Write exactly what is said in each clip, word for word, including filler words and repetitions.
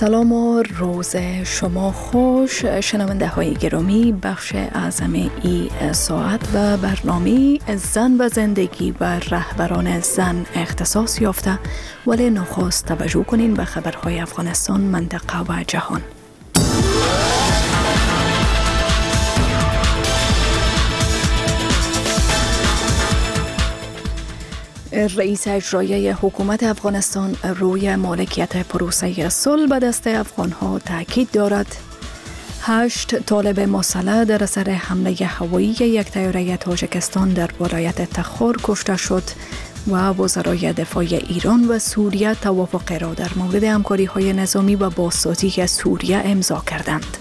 سلام و روز شما خوش شنونده های گرامی. بخش اعظم ای ساعت و برنامه زن و زندگی و رهبران زن اختصاص یافته، ولی نخست توجه کنین به خبرهای افغانستان، منطقه و جهان. رئیس اجرایی حکومت افغانستان روی مالکیت پروسه صلح به دست افغانها تاکید دارد. هشت طالب مسلح در اثر حمله هوایی یک طیاره تاجیکستان در ولایت تخار کشته شد و وزرای دفاع ایران و سوریه توافق را در مورد همکاری‌های نظامی و بازسازی سوریه امضا کردند.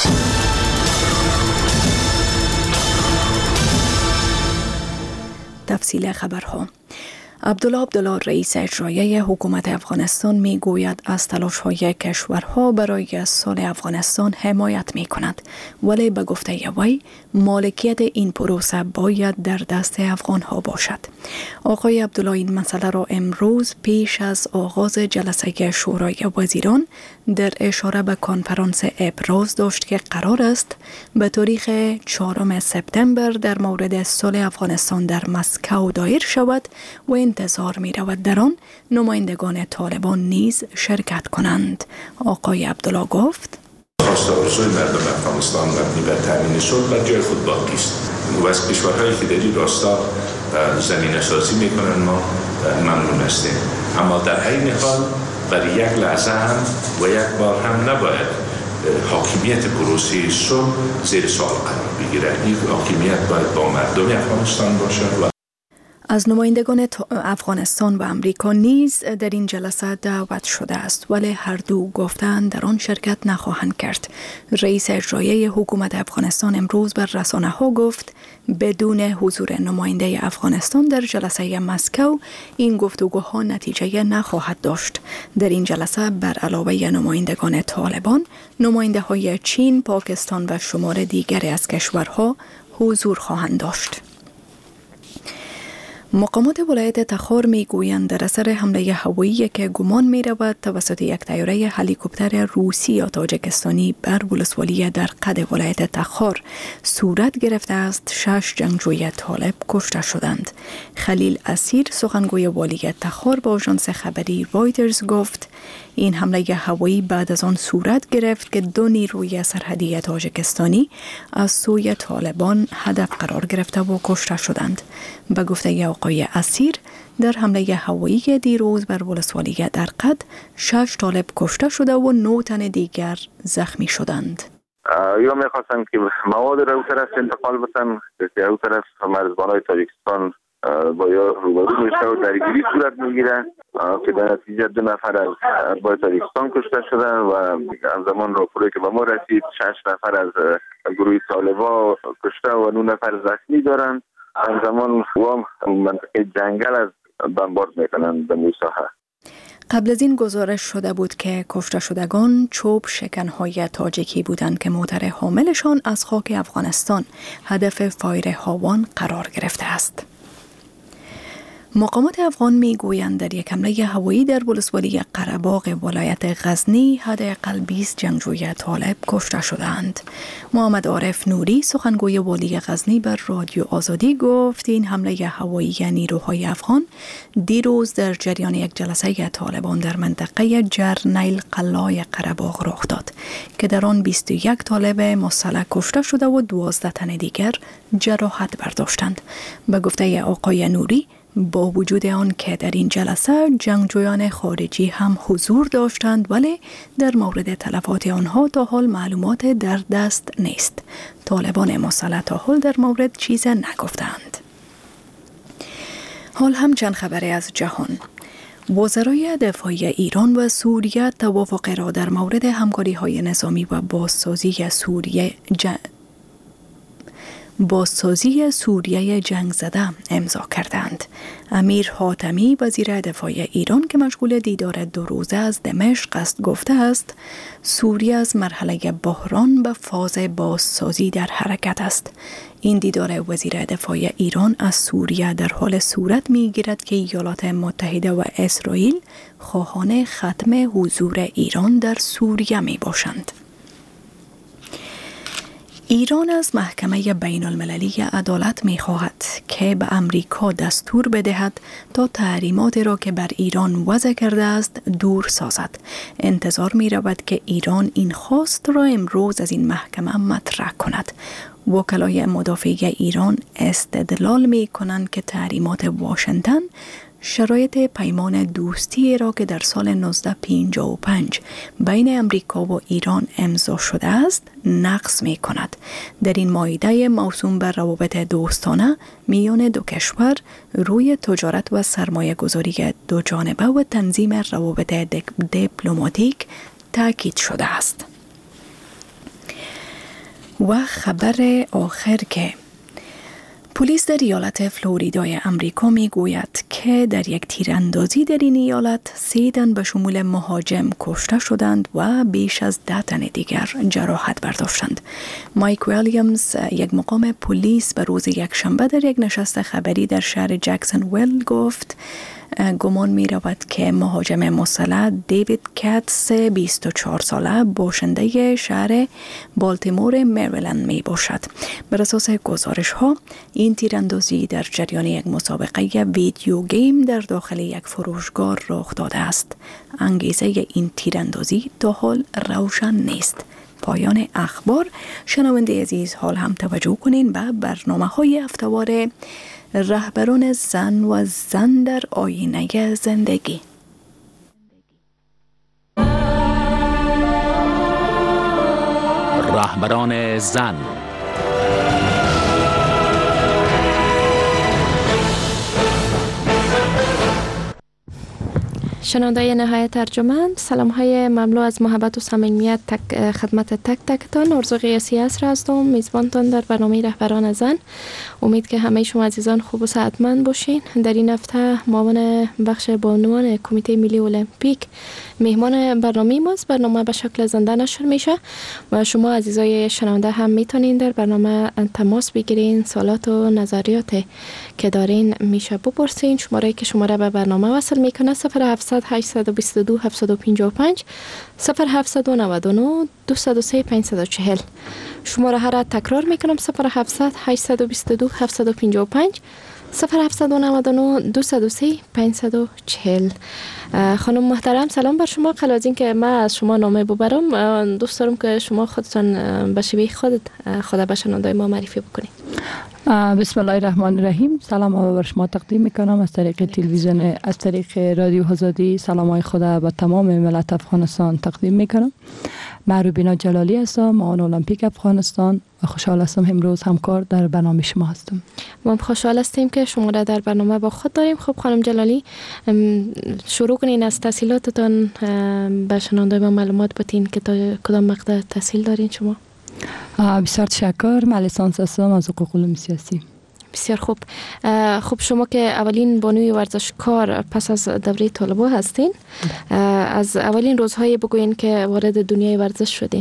تفصیل خبرها. عبدالله عبدالله رئیس اجرایی حکومت افغانستان می گوید از تلاش‌های کشورها برای صلح افغانستان حمایت می کند، ولی به گفته وی مالکیت این پروسه باید در دست افغانها باشد. آقای عبدالله این مسئله را امروز پیش از آغاز جلسه شورای وزیران در اشاره به کنفرانس ابراز داشت که قرار است به تاریخ چهارم سپتامبر در مورد صلح افغانستان در مسکو دایر شود و انتظار می رود در آن نمایندگان طالبان نیز شرکت کنند. آقای عبدالله گفت: خواست آرزوی مردم افغانستان مبنی بر تامین صلح بر جای خود باقی است و از کشورهایی که در این راستا زمینه سازی می کنند ما ممنون هستیم، اما در عین حال برای یک لحظه هم و یک بار هم نباید حاکمیت پروسه صلح زیر سوال قرار بگیرد. این حاکمیت باید با مردم افغانستان باشد. و از نمایندگان افغانستان و امریکا نیز در این جلسه دعوت شده است، ولی هر دو گفتند در آن شرکت نخواهند کرد. رئیس اجرایی حکومت افغانستان امروز بر رسانه ها گفت بدون حضور نماینده افغانستان در جلسه مسکو این گفتگوها نتیجه نخواهد داشت. در این جلسه بر علاوه نمایندگان طالبان، نماینده های چین، پاکستان و شمار دیگری از کشورها حضور خواهند داشت. مقامات ولایت تخار می گویند در اثر حمله هوایی که گمان می رود توسط یک طیاره هلیکوپتر روسی یا تاجیکستانی بر ولسوالی در قد ولایت تخار صورت گرفته است، شش جنگجوی طالب کشته شدند. خلیل اسیر سخنگوی والی تخار با آژانس خبری رایترز گفت این حمله هوایی بعد از آن صورت گرفت که دو نیروی سرحدی تاجیکستانی از سوی طالبان هدف قرار گرفته و کشته شدند. به گفته آقای اسیر در حمله هوایی دیروز بر ولسوالی در قد شش طالب کشته شده و نه تن دیگر زخمی شدند. یا میخواستن که مواد را او طرف انتقال بتن که او طرف مرزبانای تاجیکستان با یا روبرو میشه و درگیری صورت میگیره که در نتیجه دو نفر از ارباب تاجیکستان کشته شدن و همزمان راپوری که به ما رسید شش نفر از گروه طالبا کشته و نه نفر زخمی دارن. همزمان وام منطقه جنگل از بمبارد میکنن به موساحه. قبل از این گزارش شده بود که کشته شدگان چوب شکنهای تاجیکی بودند که موتر حاملشان از خاک افغانستان هدف فایر هاوان قرار گرفته است. مقامات افغان می گویند در یک حمله هوایی در ولسوالی قره‌باغ ولایت غزنی حداقل بیست جنگجوی طالب کشته شدند. محمد عارف نوری سخنگوی والی غزنی بر رادیو آزادی گفت این حمله هوایی نیروهای افغان دیروز در جریان یک جلسه طالبان در منطقه جرنیل قلای قره‌باغ رخ داد که در آن بیست و یک طالب مسلح کشته شده و دوازده تن دیگر جراحت برداشتند. به گفته آقای نوری با وجود آن که در این جلسه جنگجویان خارجی هم حضور داشتند، ولی در مورد تلفات آنها تا حال معلومات در دست نیست. طالبان مسلح تا حال در مورد چیز نگفتند. حال هم چند خبری از جهان. وزرای دفاع ایران و سوریه توافق را در مورد همکاری‌های نظامی و بازسازی سوریه ج... بازسازی سوریه جنگ زده امضا کردند. امیر حاتمی وزیر دفاع ایران که مشغول دیدار دو روزه از دمشق است گفته است سوریه از مرحله بحران به فاز بازسازی در حرکت است. این دیدار وزیر دفاع ایران از سوریه در حال صورت می گیرد که ایالات متحده و اسرائیل خواهان ختم حضور ایران در سوریه می باشند. ایران از محکمه بین المللی عدالت می خواهد که به امریکا دستور بدهد تا تحریمات را که بر ایران وضع کرده است دور سازد. انتظار می رود که ایران این خواست را امروز از این محکمه مطرح کند. وکلای مدافع ایران استدلال می کنند که تحریمات واشنگتن شرایط پیمان دوستی را که در سال نوزده پنجاه و پنج بین امریکا و ایران امضا شده است نقض می کند. در این معاهده موسوم بر روابط دوستانه میان دو کشور روی تجارت و سرمایه گذاری دو جانبه و تنظیم روابط دیپلماتیک تاکید شده است. و خبر آخر که پلیس در ایالت فلوریدای امریکا می گوید که در یک تیراندازی در این ایالت سه تن به شمول مهاجم کشته شدند و بیش از ده تن دیگر جراحت برداشتند. مایک ویلیامز یک مقام پلیس به روز یکشنبه در یک نشست خبری در شهر جکسونویل گفت گمان می رود که مهاجم مسلح دیوید کاتس بیست و چهار ساله باشنده شهر بالتیمور مریلند می باشد. بر اساس گزارش ها این تیراندازی در جریان یک مسابقه ویدیو گیم در داخل یک فروشگاه رخ داده است. انگیزه این تیراندازی تا حال روشن نیست. پایان اخبار. شنونده عزیز حال هم توجه کنین به برنامه های هفته‌وار رهبران زن و زن در آینه زندگی. رهبران زن. شنوندای نهایت ارجمند، سلام های مملو از محبت و صمیمیت تک خدمت تک تکتان. ارزو قیاسی عصر هستم، میزبانتان در برنامه رهبران زن. امید که همه شما عزیزان خوب و صحتمند باشین. در این هفته معاون بخش بانوان کمیته ملی المپیک مهمان برنامه ماست. برنامه به شکل زنده نشر میشه و شما عزیزای شنونده هم میتونین در برنامه تماس بگیرین، سوالات و نظریات که دارین میشه بپرسین. شماره که شماره به برنامه وصل میکنه صفر هفتصد هشتصد و بیست و دو هفتصد و پنجاه و پنج صفر هفتصد و نود و نه دویست و سه پانصد و چهل. شماره ها را تکرار میکنم صفر هفتصد هشتصد و بیست و دو هفتصد و پنجاه و پنج صفر هفتصد و نود و نه دویست و سه پانصد و چهل. خانم محترم سلام بر شما. قبل از اینکه من از شما نامه ببرم دوست دارم که شما خودتان به شیوه خود خود به شنوندای ما معرفی بکنید. بسم الله الرحمن الرحیم. سلام بر شما تقدیم میکنم از طریق تلویزیون، از طریق رادیو آزادی. سلامای خود به تمام ملت افغانستان تقدیم میکنم. من روبینا جلالی هستم، معاون المپیک افغانستان و خوشحال هستم امروز همکار در برنامه شما هستم. ما خوشحال هستیم که شما را در برنامه با خود داریم. خب خانم جلالی شروع کنین از تحصیلاتتان، به شنونده ما معلومات بدین که تا کدام مقطع تحصیل دارین شما؟ بسیار تشکر. من لیسانس هستم از حقوق علوم سیاسی. بسیار خوب. خب شما که اولین بانوی ورزشکار پس از دوره طالبا هستین، از اولین روزهای بگوین که وارد دنیای ورزش شدین.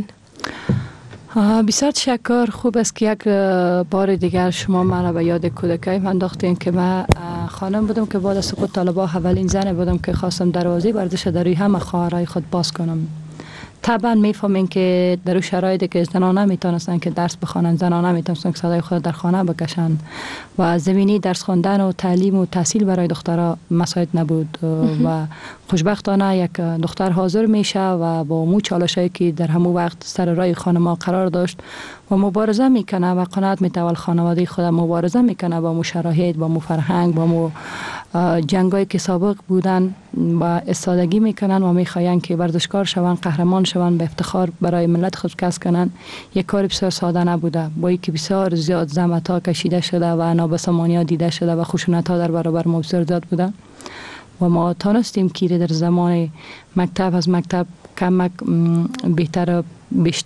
بسیار تشکر. خوب است که یک بار دیگر شما مرا به یاد کودکی انداختین که من خانم بودم که بعد از سقوط طالبا اولین زن بودم که خواستم دروازه ورزش در روی همه خواهرای خود باز کنم. طبعا میفهمین که در شرایطی که زنان نمیتونستن که درس بخوانن، زنان نمیتونستن که صدای خود در خانه بکشن و زمینی درس خواندن و تعلیم و تحصیل برای دخترها مساعد نبود و خوشبختانه یک دختر حاضر میشه و با مو چالشایی که در همون وقت سر راه خانم قرار داشت و مبارزه میکنه و قناعت میتول خانواده خود مبارزه میکنه با مو شرایط، با مو فرهنگ، با مو جنگایی که سابق بودن و استادگی میکنن و میخواین که ورزشکار شون، قهرمان شون، به افتخار برای ملت خود کسب کنن. یک کار بسیار ساده نبوده، با اینکه بسیار زیاد زحمت ها کشیده شده و نابسامانی ها دیده شده و خشونت ها در برابر ما بسیار زیاد بوده و ما تانستیم که در زمان مکتب از مکتب کمک بهتر بیشتر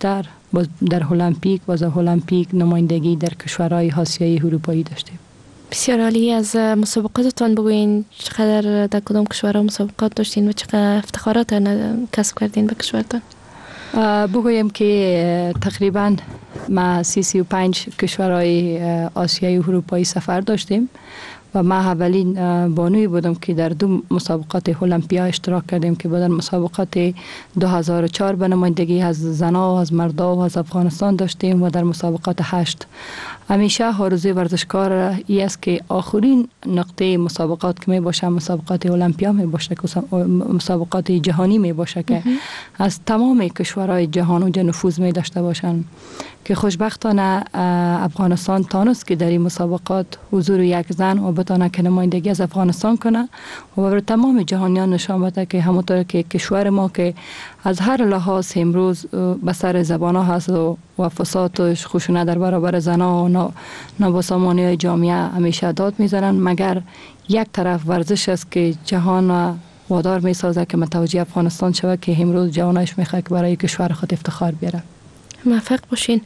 در المپیک و از المپیک نمایندگی در کشورهای آسیایی اروپایی داشتیم. بسیار عالی. از مسابقاتتان بگوین چقدر در کدام کشورها مسابقات داشتین و چقدر افتخارات کسب کردین به کشورتان؟ بگویم که تقریبا ما سی سی و پنج کشورهای آسیایی و اروپایی سفر داشتیم و ما اولین بانوی بودم که در دو مسابقات المپیا اشتراک کردیم که در مسابقات دو هزار و چهار به نمایندگی از زنا و از مردا و از افغانستان داشتیم و در مسابقات هشت. همیشه آرزوی ورزشکار ای است که آخرین نقطه مسابقات که می باشه مسابقات المپیا می باشه که مسابقات جهانی می باشه که از تمام کشورهای جهان اونجا نفوذ می داشته باشند که خوشبختانه افغانستان تانست که در این مسابقات حضور یک زن و بتانه که نمایندگی از افغانستان کنه و بر تمام جهانیان نشان بده که همونطور که کشور ما که از هر لحاظ امروز به سر زبان ها هست و, و فساد و خشونت در برابر زنها و نابسامانی های جامعه همیشه داد میزنن، مگر یک طرف ورزش است که جهان وادار می سازه که متوجه افغانستان شود که امروز جوانش میخواد که برای کشور خود افتخار بیاره. موفق باشین.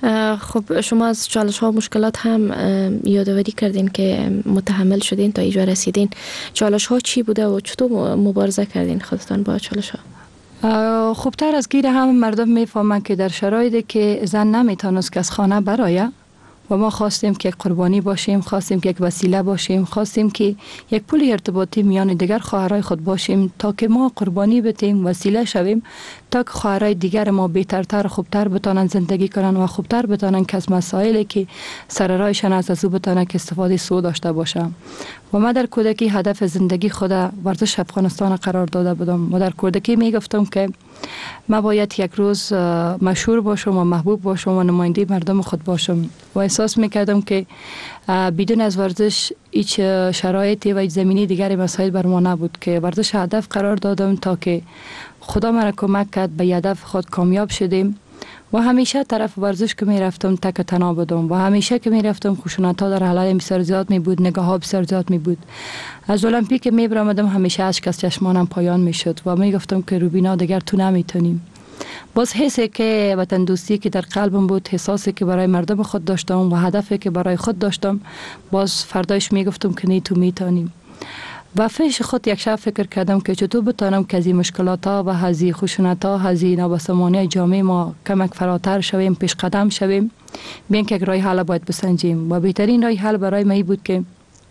خب شما از چالش ها و مشکلات هم یادآوری کردین که متحمل شدین تا اینجا رسیدین. چالش ها چی بوده و چطور مبارزه کردین خودتان با چالش ها؟ خوبتر از گیر هم مردم میفهمن که در شرایطی که زن نمیتونست که از خانه برایه و ما خواستیم که قربانی باشیم، خواستیم که یک وسیله باشیم، خواستیم که یک پل ارتباطی میان دیگر خواهرای خود باشیم تا که ما قربانی بتیم، وسیله شویم تا که خواهرای دیگر ما بهترتر خوبتر بتانن زندگی کنن و خوبتر بتانن که از مسائلی که سر راهشان از از او بتانن که استفاده سو داشته باشم. و ما در کودکی هدف زندگی خود ورزش افغانستان قرار داده بودم و در کودکی میگفتم که ما باید یک روز مشهور باشم و محبوب باشم و نماینده مردم خود باشم و احساس میکردم که بدون از ورزش هیچ شرایطی و هیچ زمینی دیگری مسائل بر ما نبود که ورزش هدف قرار دادم تا که خدا مرا کمک کرد به هدف خود کامیاب شدیم و همیشه طرف ورزش که می رفتم تک تنها بودم و همیشه که می رفتم خشونت ها در حالت بسیار زیاد می بود، نگاه ها بسیار زیاد می بود. از المپیک می برآمدم همیشه اشک از چشمانم پایان می شد و می گفتم که روبینا دیگر تو نمیتونیم. باز حسی که وطن دوستی که در قلبم بود، احساسی که برای مردم خود داشتم و هدفی که برای خود داشتم، باز فردایش می گفتم که نه تو میتونیم. و پیش خود یک شب فکر کردم که چطور بتانم که از این مشکلات ها و از این خشونت ها، از این نابسامانی جامعه ما کمک فراتر شویم، پیش قدم شویم، بین که یک راه حل باید بسنجیم. و بهترین راه حل برای من بود که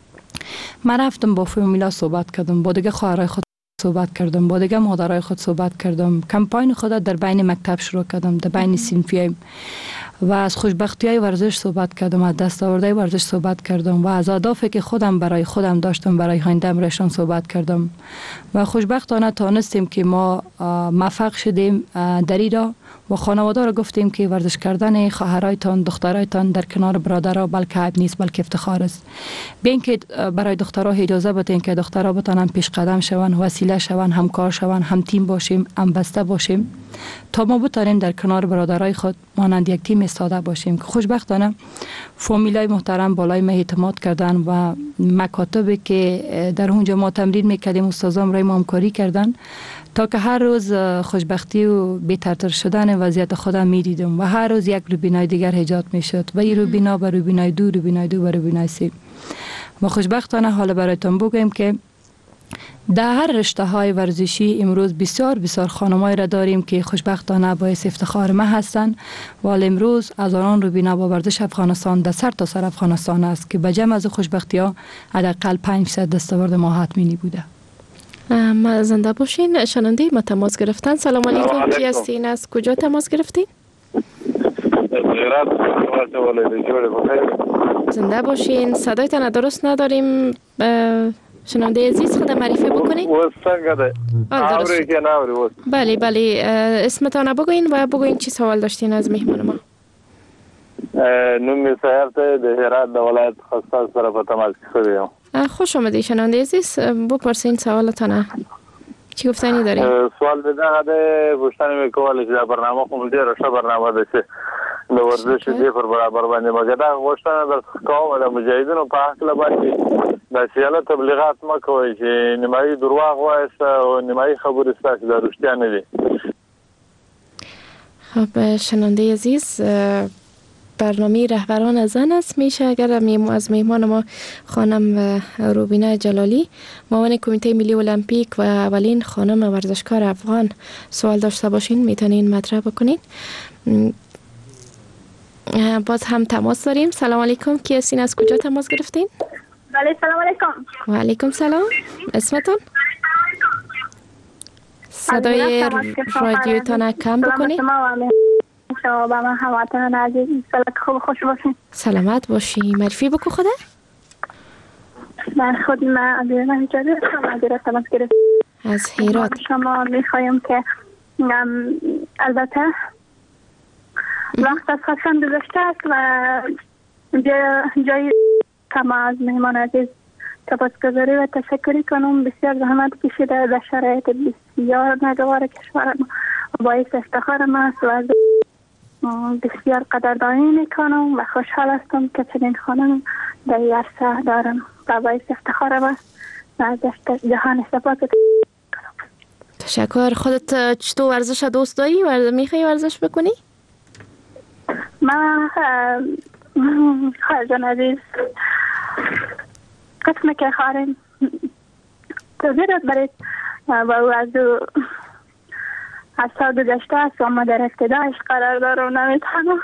من رفتم با فامیلا صحبت کردم، با دیگه خواهرای خود صحبت کردم، با دیگه مادرای خود صحبت کردم، کمپاین خود در بین مکتب شروع کردم، در بین صنفی و از خوشبختی های ورزش صحبت کردم، از دستاوردهای ورزش صحبت کردم و از اهدافی که خودم برای خودم داشتم برای آینده‌ام رشان صحبت کردم و خوشبختانه تانستیم که ما موفق شدیم در ایران و خانواده را گفتیم که ورزش کردن خواهرایتان، دخترایتان در کنار برادرها بلکه عیب نیست بلکه افتخار است. بین که برای دخترها اجازه بدین که دخترها بتانن پیش قدم شوند، وسیله شوند، همکار شوند، هم تیم باشیم، هم بسته باشیم تا ما بتانیم در کنار برادرای خود مانند یک تیم ایستاده باشیم. که خوشبختانه فامیلای محترم بالای ما اعتماد کردن و مکاتبی که در اونجا ما تمرین میکردیم استادان رای ما همکاری کردن تا که هر روز خوشبختی و بهترتر شدن وضعیت خودم میدیدم و هر روز یک روبینای دیگر ایجاد میشد و این روبینا به روبینای دو، روبینای دو به روبینای سه. و خوشبختانه حالا برایتون بگم که در هر رشته های ورزشی امروز بسیار بسیار خانمای را داریم که خوشبختانه باعث افتخار ما هستند و امروز از آنان روبینا با ورزش افغانستان در سر تا سر افغانستان است که به جمع از خوشبختی ها حداقل پنج درصد دستاورد ما حتمی بوده. ما زنده باشین. شنونده ما تماس گرفتن. سلام علیکم، کی هستین؟ از کجا تماس گرفتین؟ زنده باشین. صدایتان درست نداریم. شنونده عزیز خود معرفی بکنید. بله بله، اسمتان بگوین و بگوین چی سوال داشتین از مهمان ما. نومی سهرت ده هرات ده ولایت خاصه سره په تماس کې شوم. خوش آمدید شنونده عزیز، بپرسین سوالتان. چی گفتنی دارین؟ سوال به ده پوښتنه میکول چې دا برنامه کوم ډیره ښه برنامه ده چې د ورزش دې پر برابر باندې مګر دا غوښتنه د کوم د مجاهدینو په حق له باندې د سیاله تبلیغات مکوئ چې نیمایي دروغ وایسته او نیمایي خبرې ستاسو د رښتیا نه دي. خب شنونده عزیز، برنامه رهبران زن است. میشه اگر از میهمان ما خانم روبینه جلالی، معاون کمیته ملی المپیک و اولین خانم ورزشکار افغان سوال داشته باشین میتونین مطرح بکنین. باز هم تماس داریم. سلام علیکم، کی هستین؟ از کجا تماس گرفتین؟ بله سلام علیکم. و علیکم سلام. اسمتون؟ صدای رادیوتان کم بکنید. شما با من هموطنان عزیز سلامت خوب خوش باشین. سلامت باشی. معرفی بکو خوده. من خود من عبیرنا هیچاده هستم. عبیرنا تماس گرفت از هیرات. شما میخوایم که البته وقت از خواستم گذشته است و جای کما از مهمان عزیز تبسگذاری و تشکری کنم. بسیار زحمت کشیده در شرایط بسیار ناگوار کشور ما باعث افتخار ما است و بسیار قدردانی میکنم و خوشحال هستم که چنین خانم در این عرصه دارم و باعث افتخار ما و از جهان سپاس کنم. تشکر. خودت چطور ورزش دوست داری؟ ورزش میخوای ورزش بکنی؟ من خواهرجان عزیز قسمه که خواهرم تذیرت برید و او از از سال گذشته است و ما در ابتدایش قرار دارم نمیتونم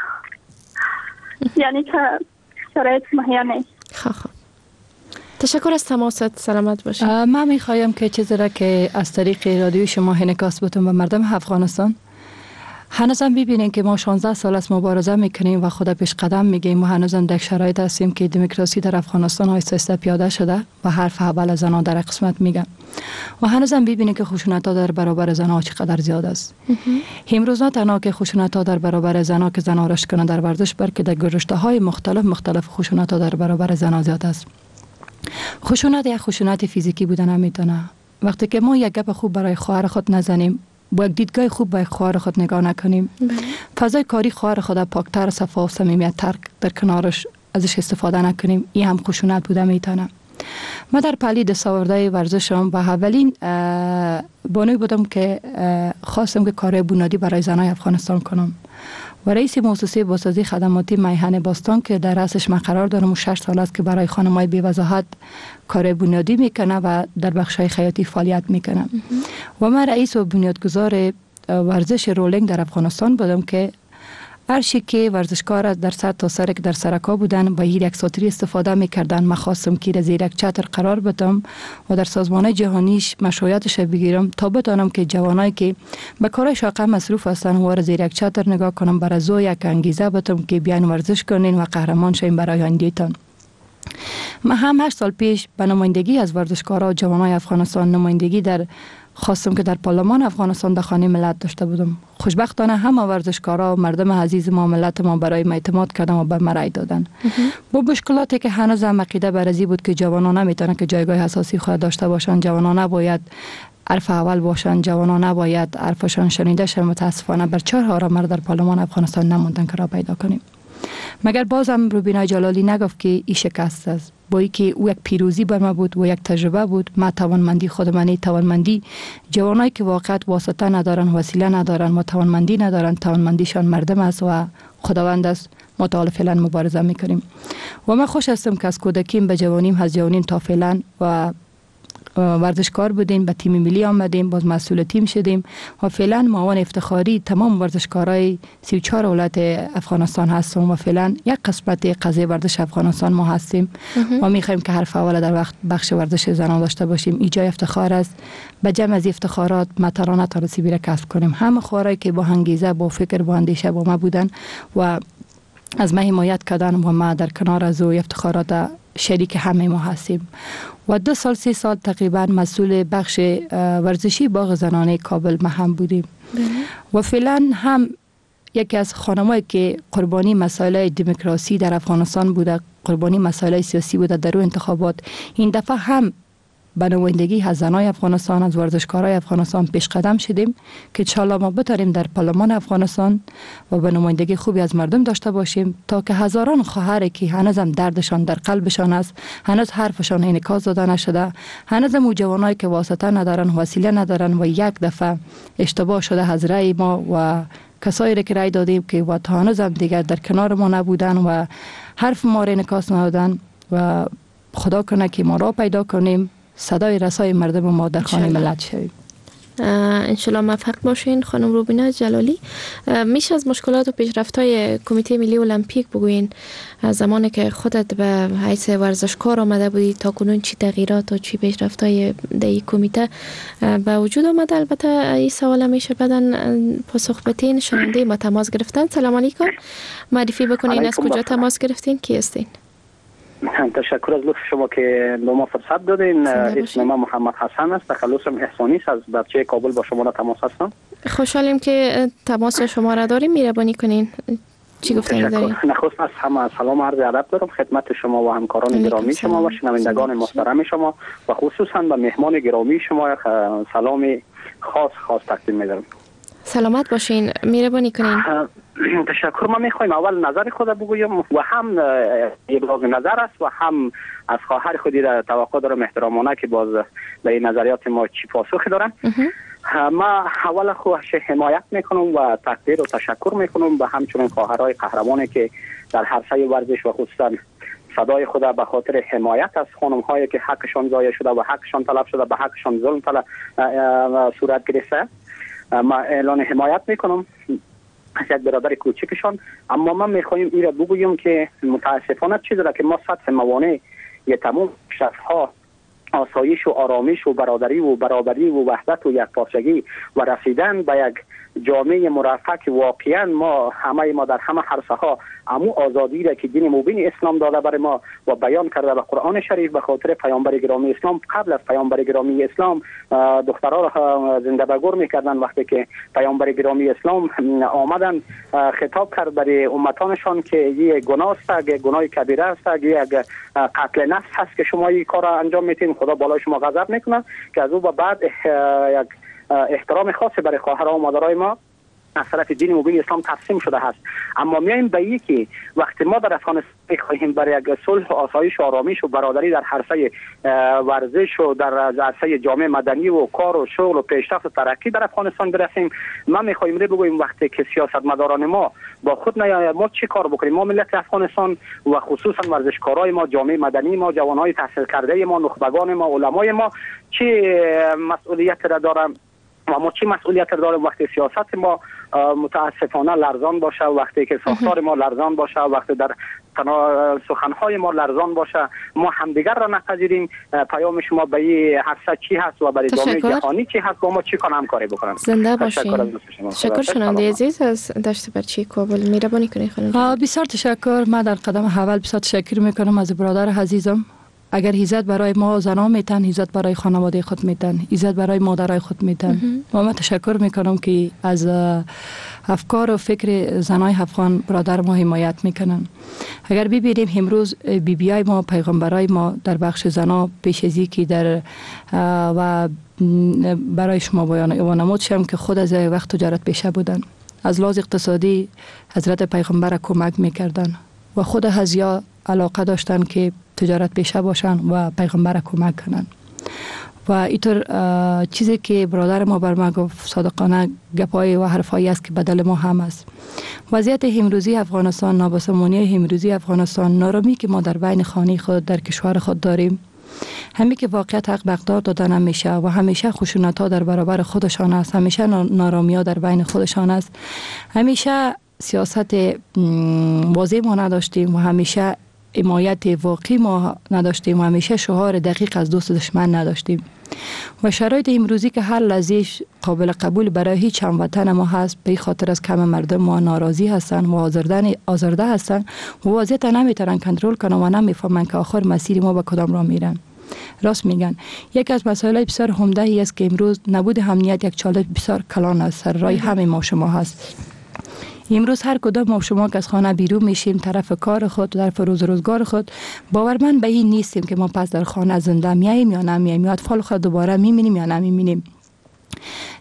یعنی که شرایط مهیا نیست. خواه خواه تشکر از تماست. سلامت باشید. من میخوایم که چیزی را که از طریق رادیو شما انعکاس بتون به مردم افغانستان، هنوزم ببینین که ما شانزده سال است مبارزه میکنیم و خود پیش قدم میگیم و هنوزم در شرایط هستیم که دموکراسی در افغانستان آهسته آهسته پیاده شده و حرف اول زنان در قسمت میگن و هنوزم ببینین که خشونت ها در برابر زنان چقدر زیاد است. امروز نه تنها که خشونت ها در برابر زنان که زنان رشد کنند در ورزش، بلکه در گرشته های مختلف مختلف خشونت ها در برابر زنان زیاد است. خشونت یک خشونت فیزیکی بودن نمیتونه. وقتی که ما یک گپ خوب برای خواهر خود نزنیم، با یک دیدگاه خوب به خواهر خود نگاه نکنیم، فضای کاری خواهر خود پاکتر، صفا و صمیمیت تر در کنارش ازش استفاده نکنیم، این هم خشونت بوده میتونه. من در پلی دستاورده ورزشم و اولین بانوی بودم که خواستم که کار بنیادی برای زنای افغانستان کنم و رئیس مؤسسه بازسازی خدماتی میهن باستان که در رأسش من قرار دارم و شش سال است که برای خانم‌های بی‌وضاحت کار بنیادی میکنه و در بخش‌های خیاطی فعالیت میکنه. و من رئیس و بنیادگذار ورزش رولینگ در افغانستان بودم که هر چی که ورزشکار در سر تا سر که در سرکا بودن و یک ساتری استفاده میکردن، من خواستم که زیر یک چتر قرار بدم و در سازمان جهانیش مشروعیتش بگیرم تا بتونم که جوانایی که به کارهای شاقه مصروف هستن و زیر یک چتر نگاه کنم، برای زو یک انگیزه بدم که بیان ورزش کنین و قهرمان شین برای آیندهتان. من هم هشت سال پیش به نمایندگی از ورزشکارا و جوانای افغانستان نمایندگی در خواستم که در پارلمان افغانستان در خانه ملت داشته بودم. خوشبختانه همه ورزشکارا و مردم عزیز ما ملت ما برای ما اعتماد کردن و به ما رای دادن. با مشکلاتی که هنوز هم عقیده برازی بود که جوانان نمیتونن که جایگاه اساسی خود داشته باشن، جوانان نباید حرف اول باشن، جوانان نباید حرفشان شنیده شه. متاسفانه بر چهار هاره مرد در پارلمان افغانستان نموندن که را پیدا کنیم. مگر بازم روبینه جلالی نگفت که این شکست است، با اینکه او یک پیروزی بر ما بود و یک تجربه بود. ما توانمندی خود منی توانمندی جوانایی که واقعا واسطه ندارن، وسیله ندارن و توانمندی ندارن، توانمندیشان مردم است و خداوند است. ما تا فعلا مبارزه میکنیم و من خوش هستم که از کودکیم به جوانیم از جوانیم تا فعلا و ورزشکار بودیم، به تیم ملی آمدیم، باز مسئول تیم شدیم و فعلا معاون افتخاری تمام ورزشکارای سی و چهار ولایت افغانستان هستیم و فعلا یک قسمت قضیه ورزش افغانستان ما هستیم و میخوایم که حرف اول در وقت بخش ورزش زنان داشته باشیم. این جای افتخار است. به جمع از افتخارات مطرانه ترسیبی را کسب کنیم. همه خواهرایی که با انگیزه، با فکر، با اندیشه با ما بودن و از ما حمایت کردن و ما در کنار از او افتخارات شریک همه ما هستیم. و دو سال سه سال تقریبا مسئول بخش ورزشی باغ زنانه کابل ما هم بودیم و فعلا هم یکی از خانمایی که قربانی مسائل دموکراسی در افغانستان بوده، قربانی مسائل سیاسی بوده در انتخابات، این دفعه هم به نمایندگی از زنای افغانستان، از ورزشکارای افغانستان پیش قدم شدیم که انشالله ما بتاریم در پارلمان افغانستان و به نمایندگی خوبی از مردم داشته باشیم تا که هزاران خواهر که هنوزم دردشان در قلبشان است، هنوز حرفشان انعکاس داده نشده، هنوزم جوانایی که واسطه ندارن، وسیله ندارن و یک دفعه اشتباه شده از رأی ما و کسایی را که رای دادیم که و تا هنوز هم دیگر در کنار ما نبودن و حرف ما را انعکاس ندادن و خدا کنه که ما را پیدا کنیم صدای رسای مردم ما در خانه ملت شویم. انشالله موفق باشین. خانم روبینا جلالی، میشه از مشکلات و پیشرفت‌های کمیته ملی المپیک بگوین؟ از زمانی که خودت به حیث ورزشکار آمده بودی تا کنون چی تغییرات و چی پیشرفت‌های در کمیته به وجود آمده؟ البته این سوال میشه بدن پاسخ بدین. شنونده ما تماس گرفتن. سلام علیکم، معرفی بکنین از کجا تماس گرفتین، کی هستین؟ تشکر از لطف شما که به ما فرصت دادین. اسم من محمد حسن است، تخلصم احسانی است، از بچه کابل با شما را تماس هستم. خوشحالیم که تماس شما را داریم. مهربانی کنین چی گفتنی دارین؟ نخست از همه سلام عرض ادب دارم خدمت شما و همکاران گرامی شما و شنوندگان محترم شما و خصوصا به مهمان گرامی شما سلام خاص خاص تقدیم می‌دارم. سلامت باشین، مهربانی کنین. تشکر. ما میخوایم اول نظر خود بگویم و هم ابراز نظر است و هم از خواهر خودی را توقع دارم احترامانه که باز به این نظریات ما چی پاسخی دارن. ما اول خودش حمایت میکنم و تقدیر و تشکر میکنم به همچنین خواهرای قهرمانی که در حرفه ورزش و خصوصا صدای خود به خاطر حمایت از خانم هایی که حقشان ضایع شده و حقشان طلب شده به حقشان ظلم طلب صورت گرفته ما اعلان حمایت میکنم از یک برادر کوچکشان. اما من میخوایم این را بگویم که متاسفانه چیزی را که ما سطح موانع یه تمام شفها آسایش و آرامش و برادری و برابری و وحدت و یکپارچگی و رسیدن به یک جامعه مرفه که واقعا ما همه ما در همه حرصه ها امو آزادی را که دین مبین اسلام داده برای ما و بیان کرده به قرآن شریف به خاطر پیامبر گرامی اسلام قبل از پیامبر گرامی اسلام دخترها را زنده بگور میکردن. وقتی که پیامبر گرامی اسلام آمدن خطاب کرد برای امتانشان که یک گناه است، یک گناه کبیره است، یک قتل نفس هست که شما این کار را انجام میتین، خدا بالای شما غضب میکنه. که از او به بعد یک احترام خاصی برای خواهرها و مادرای ما از طرف دین مبین اسلام ترسیم شده هست. اما میایم به این که وقتی ما در افغانستان خواهیم برای یک صلح و آسایش و آرامش و برادری در عرصه ورزش و در عرصه جامعه مدنی و کار و شغل و پیشرفت و ترقی در افغانستان برسیم، ما میخواهیم ری بگوییم وقتی که سیاستمداران ما با خود نیاید ما چی کار بکنیم. ما ملت افغانستان و خصوصا ورزشکارای ما، جامعه مدنی ما، جوانهای تحصیل کرده ما، نخبگان ما، علمای ما چه مسئولیت را دارن و ما چی مسئولیت داریم وقتی سیاست ما متاسفانه لرزان باشه، وقتی که ساختار ما لرزان باشه، وقتی در سخنهای ما لرزان باشه، ما همدیگر را نپذیریم. پیام شما به این عرصه چی هست و برای جامعه جهانی چی هست و ما چی کنم همکاری بکنم. زنده باشین. تشکر شنونده عزیز از دشت برچی کابل، مهربانی کنید خانم. بسیار تشکر. من در قدم اول بسیار تشکر میکنم از برادر عزیزم. اگر عزت برای ما زنان میتن، عزت برای خانواده خود میتن، عزت برای مادرای خود میتن. و من تشکر میکنم که از افکار و فکر زنای افغان برادر ما حمایت میکنن. اگر ببینیم امروز بی بی آی ما، پیغمبرای ما در بخش زنا پیش از اینکه در و برای شما بیان و نمود شم که خود از وقت تجارت پیشه بودن، از لحاظ اقتصادی حضرت پیغمبر کمک میکردن و خود هزیا علاقه داشتن که تجارت پیشه باشن و پیغمبر کمک کنن. و اینطور چیزی که برادر ما بر ما گفت صادقانه گپای و حرفایی است که بدل ما هم است. وضعیت امروزی افغانستان، نابسامانی امروزی افغانستان، نارامی که ما در بین خانه خود در کشور خود داریم، همین که واقعیت حق مقدار دادن همیشه و همیشه خشونت ها در برابر خودشان است، همیشه نارامی ها در بین خودشان است، همیشه سیاست واضح ما نداشتیم و همیشه حمایت واقعی ما نداشتیم و همیشه شعار دقیق از دوست دشمن نداشتیم. و شرایط امروزی که هر لحظه قابل قبول برای هیچ هموطن ما هست، به خاطر از کم مردم ما ناراضی هستن و آزردن آزرده هستن و وضعیت نمیتونن کنترل کنن و نمیفهمن که آخر مسیر ما به کدام راه میرن. راست میگن. یک از مسائل بسیار عمده ای است که امروز نبود امنیت یک چالش بسیار کلان است سر راه همه ما شما هست. امروز هر کدام ما شما که از خانه بیرون میشیم طرف کار خود، طرف روز روزگار خود، باورمند به این نیستیم که ما پس در خانه زنده میاییم یا نمیاییم، یا اطفال خود دوباره میبینیم یا نمیبینیم.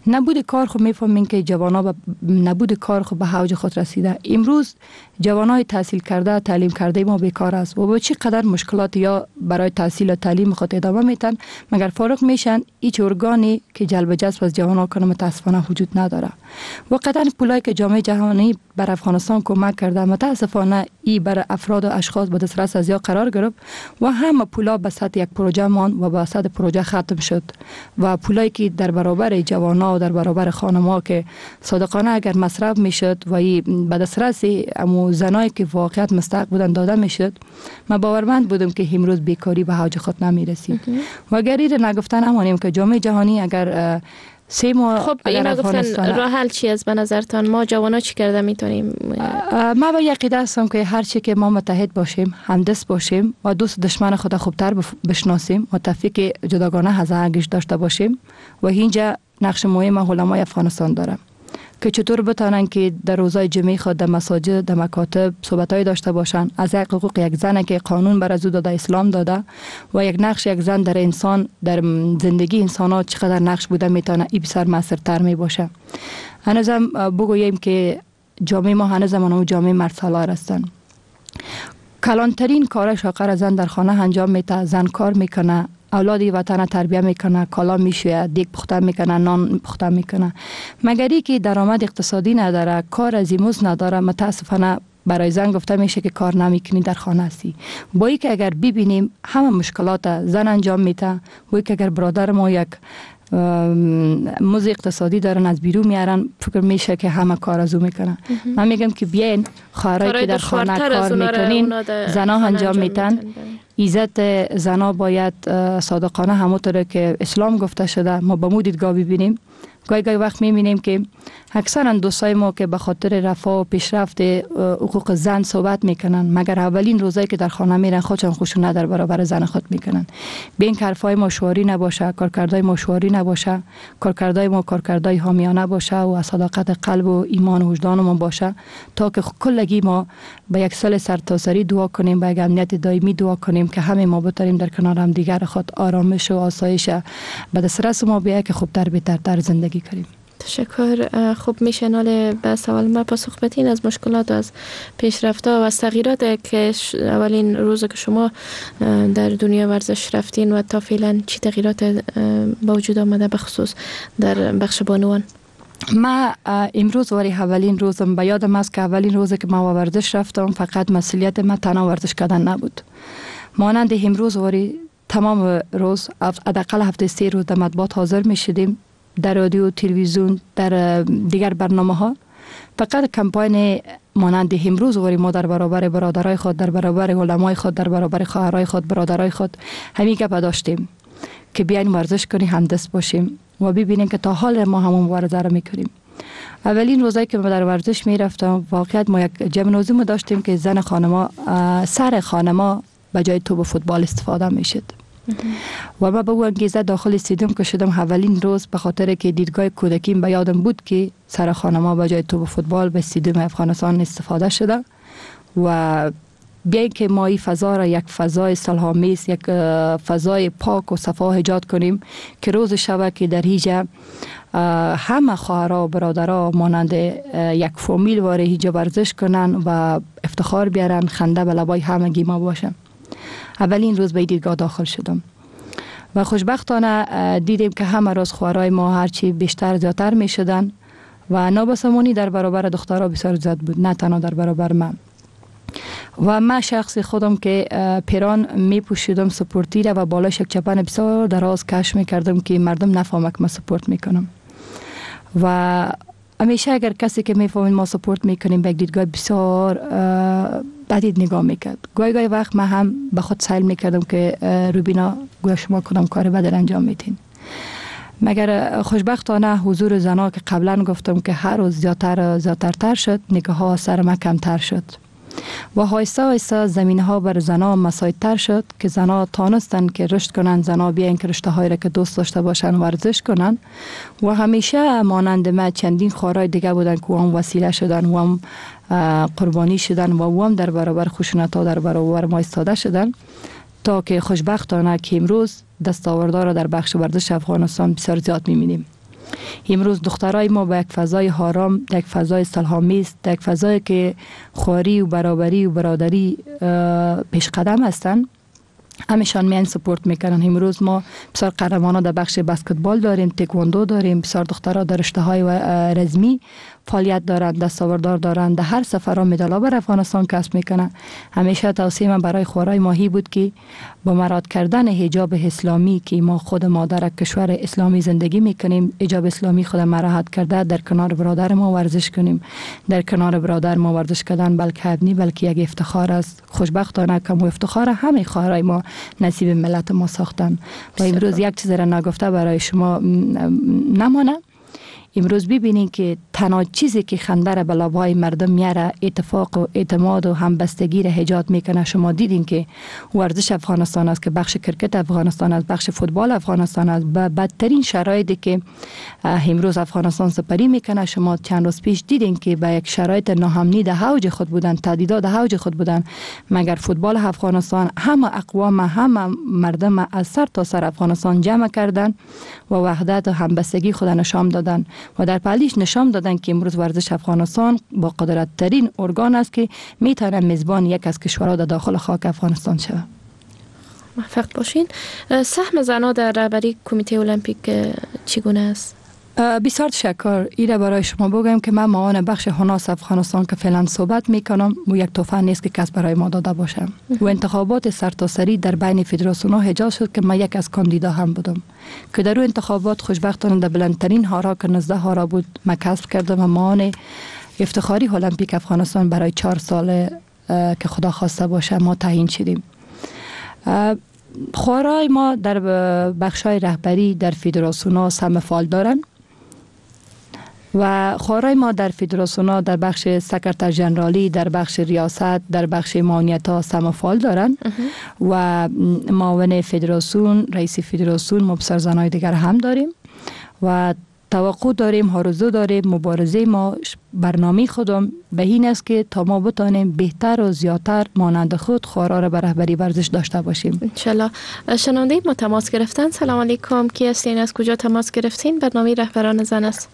نبود کار خود میفهمین که جوانا به نبود کار خود به اوج خود رسیده. امروز جوانای تحصیل کرده تعلیم کرده ما بیکار است و با چه قدر مشکلات یا برای تحصیل و تعلیم خود ادامه میتن مگر فارغ میشن هیچ ارگانی که جلب جذب از جوانا کنه متاسفانه وجود نداره. واقعا پولایی که جامعه جهانی بر افغانستان کمک کرده متاسفانه ای بر افراد و اشخاص به دسترس از یا قرار گرفت و همه پولا به سطح یک پروژه مان و به سطح پروژه ختم شد و پولایی که در برابر جوانا و در برابر خانم‌ها که صادقانه اگر مصرف میشد و ای به دسترس امو زنایی که واقعیت مستحق بودن داده میشد، ما باورمند بودم که امروز بیکاری به اوج خود نمیرسید. و اگر این نگفتن امانیم که جامعه جهانی اگر سه ماه خب اینا گفتن راه حل چی است به نظرتان؟ ما جوانا چی کرده میتونیم؟ ما با عقیده هستم که هر چی که ما متحد باشیم، همدست باشیم و دوست دشمن خود خوبتر بشناسیم، متفق جداگانه هزارگیش داشته باشیم و اینجا نقش مهم علمای افغانستان داره که چطور بتانن که در روزای جمعه خود در مساجد، در مکاتب صحبت‌های داشته باشن از حقوق یک زن که قانون بر از او داده، اسلام داده و یک نقش یک زن در انسان در زندگی انسان‌ها چقدر نقش بوده میتونه این بسیار موثرتر می باشه. هنوزم بگوییم که جامعه ما هنوزم اونم جامعه مرد هستن. کلانترین کار شاغر زن در خانه انجام میده، زن کار میکنه، اولادی وطن تربیه میکنه، کالا میشویه، دیگ پخته میکنه، نان پخته میکنه. مگری که درآمد اقتصادی نداره، کار عزیموز نداره، متاسفانه برای زن گفته میشه که کار نمیکنی در خانه هستی. با اینکه اگر ببینیم همه مشکلات زن انجام میده، با اینکه اگر برادر ما یک موز اقتصادی دارن از بیرون میارن فکر میشه که همه کار از او میکنن. من میگم که بیاین خواهرایی که در خانه کار میکنین زنا انجام میتن. عزت زنا باید صادقانه همونطور که اسلام گفته شده ما با مو دیدگاه ببینیم. گاهی گاهی وقت میبینیم که اکثرا دوستای ما که به خاطر رفاه و پیشرفت حقوق زن صحبت میکنن مگر اولین روزایی که در خانه میرن خودشون خوشون در برابر زن خود میکنن. به این حرفای ما شعاری نباشه، کارکردهای ما شعاری نباشه، کارکردهای ما کارکردهای حامیانه باشه و از صداقت قلب و ایمان و وجدان ما باشه تا که کلگی ما به یک سال سرتاسری دعا کنیم، به یک امنیت دائمی دعا کنیم که همه ما بتونیم در کنار هم دیگر خود آرامش و آسایش به دسترس ما بیاید که خوب در بهتر زندگی کنیم. تشکر. خوب میشه نال به سوال ما پاسخ بدین از مشکلات و از پیشرفت‌ها و از تغییرات که اولین روز که شما در دنیا ورزش رفتین و تا فعلا چی تغییرات با وجود آمده به خصوص در بخش بانوان؟ ما امروز واری اولین روزم به یادم است که اولین روزی که ما ورزش رفتم فقط مسئولیت ما تنها ورزش کردن نبود. مانند امروز واری تمام روز حداقل هفته سه روز در مطبوعات حاضر می شدیم، در رادیو، تلویزیون، در دیگر برنامه ها. فقط کمپاین مانند امروز وری ما در برابر برادرای خود، در برابر علمای خود، در برابر خواهرای خود، برادرای خود همین گپ داشتیم که بیاین ورزش کنیم، همدست باشیم و ببینیم که تا حال ما همون مبارزه را میکنیم. اولین روزایی که ما در ورزش میرفتم واقعیت ما یک جمنازیوم داشتیم که زن خانما سر خانما به جای توپ فوتبال استفاده میشد. و ما به او انگیزه داخل استادیوم که شدم اولین روز به خاطر که دیدگاه کودکیم به یادم بود که سر خانما به جای توپ فوتبال به استادیوم افغانستان استفاده شده و بیاین که ما این فضا را یک فضای صلح‌آمیز، یک فضای پاک و صفا ایجاد کنیم که روز شب که در هیجا همه خواهرها و برادرها مانند یک فامیل واره هیجا ورزش کنن و افتخار بیارن، خنده به لبای همگی ما باشه. اولین روز به دیدگاه داخل شدم و خوشبختانه دیدیم که همه روز خواهرای ما هرچی بیشتر زیادتر می شدن و نابسامانی در برابر دخترها بسیار زیاد بود، نه تنها در برابر من. و من شخصی خودم که پیران می پوشیدم سپورتی را و بالا یک چپن بسیار دراز کش می کردم که مردم نفهمه که من سپورت می کنم. و همیشه اگر کسی که می فهمید ما سپورت می کنیم به دیدگاه بسیار بدید نگاه میکرد. گاهی گاهی وقت من هم به خود سیل میکردم که روبینا گویا شما کدام کار بد انجام میدین. مگر خوشبختانه حضور زنا که قبلا گفتم که هر روز زیادتر زیادتر شد، نگاه ها سر ما کمتر شد و آهسته آهسته زمینه ها بر زنا مساعدتر شد که زنا تانستن که رشد کنن، زنا بیاین که رشته هایی را که دوست داشته باشن ورزش کنن و همیشه مانند ما چندین خواهرای دیگه بودن که هم وسیله شدن و هم قربانی شدن و هم در برابر خشونت ها در برابر ما ایستاده شدن تا که خوشبختانه که امروز دستاوردها را در بخش ورزش افغانستان بسیار زیاد می‌بینیم. امروز دخترای ما به یک فضای آرام، در یک فضای صلح‌آمیز، در یک فضایی که خواری و برابری و برادری پیش قدم هستند، همیشان میان سپورت میکنن. امروز ما بسیار قهرمانا در بخش بسکتبال داریم، تکواندو داریم، بسیار دخترها در رشته‌های رزمی فعالیت دارند، دستاوردار دارند، در هر سفرها مدال‌ها بر افغانستان کسب میکنن. همیشه توصیه من برای خورای ماهی بود که با مراد کردن حجاب اسلامی که ما خود ما در کشور اسلامی زندگی میکنیم، حجاب اسلامی خود مراحت کرده در کنار برادر ما ورزش کنیم. در کنار برادر ما ورزش کردن بلکه ابنی بلکه یک افتخار است. خوشبختانه کم و افتخار همه خورای ما نصیب ملت ما ساختن. و امروز یک چیز را نگفته برای شما نمانه. امروز ببینید که تنها چیزی که خنده را به لب‌های مردم میاره اتفاق و اعتماد و همبستگی را ایجاد میکنه. شما دیدین که ورزش افغانستان است، که بخش کرکت افغانستان است، بخش فوتبال افغانستان است، به بدترین شرایطی که امروز افغانستان سپری میکنه. شما چند روز پیش دیدین که به یک شرایط ناامنی در اوج خود بودن، تهدیدات در اوج خود بودن، مگر فوتبال افغانستان همه اقوام همه مردم از سر تا سر افغانستان جمع کردن و وحدت و همبستگی خود نشان دادن و در پلیش نشان دادن که امروز ورزش افغانستان با قدرت ترین ارگان است که میتونه میزبان یک از کشورها در داخل خاک افغانستان شود. موفق باشین. سهم زنها در رهبری کمیته المپیک چگونه است؟ بسیار تشکر. ایره برای شما بگم که من معاون بخش هناس افغانستان که فعلا صحبت میکنم و یک توفه نیست که کس برای ما داده باشم. و انتخابات سرتاسری در بین فدراسیون ها حجاز شد که من یک از کاندیدا هم بودم که در اون انتخابات خوشبختانه در بلندترین هارا که نوزده هارا بود من کسب کردم و معاون افتخاری المپیک افغانستان برای چهار سال که خدا خواسته باشه ما تعیین شدیم. خورای ما در بخشای رهبری در فدراسیون ها سهم فعال دارن و خورای ما در فدراسیون ها در بخش سکرتر ژنرالی، در بخش ریاست، در بخش معاونیت ها سهم فعال دارن و معاون فدراسیون، رئیس فدراسیون، مبصر زنای دیگر هم داریم و توقع داریم، آرزو داریم مبارزه ما برنامه خودم به این است که تا ما بتانیم بهتر و زیادتر مانند خود خورا را به رهبری ورزش داشته باشیم. انشالله. شنونده ما تماس گرفتن. سلام علیکم، کی هستین؟ از کجا تماس گرفتین؟ برنامه رهبران زن است.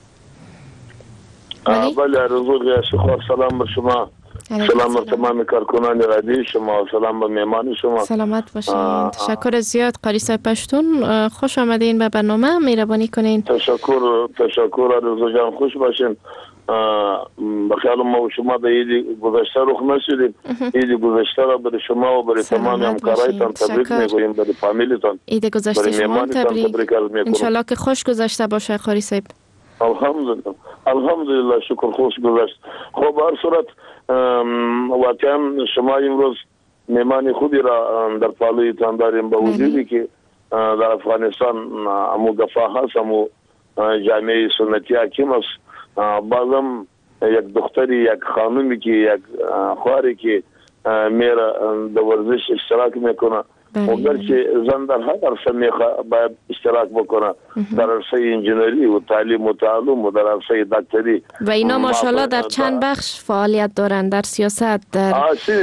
بله رضا شکر. سلام بر شما، سلام بر تمام کارکنان رادیو شما، سلام بر مهمان شما. سلامت باشین. تشکر زیاد قاری صاحب پشتون، خوش آمدین به برنامه، مهربانی کنین. تشکر تشکر رضا جان، خوش باشین. بخیال ما و شما به عید گذشته رخ نشدیم. عید گذشته را برای شما و برای تمام همکارایتان تبریک میگوییم، برای فامیلیتان. عید گذشته شما تبریک. انشالله که خوش گذشته باشه قاری صاحب. الحمدلله الحمدلله شکر خوش گذشت. خب هر صورت واقعا شما امروز مهمان خودی را در پالویتان داریم با وجودی که در افغانستان امو گفا هست، امو جامعه سنتی حاکم است. بازم یک دختری، یک خانومی که یک خواری که میره در ورزش اشتراک میکنه و گرچه زن در هر عرصه میخواه باید اشتراک بکنه، در عرصه انجینری و تعلیم و تعلم و در عرصه دکتری و اینا ماشاءالله در چند بخش فعالیت دارن، در سیاست، در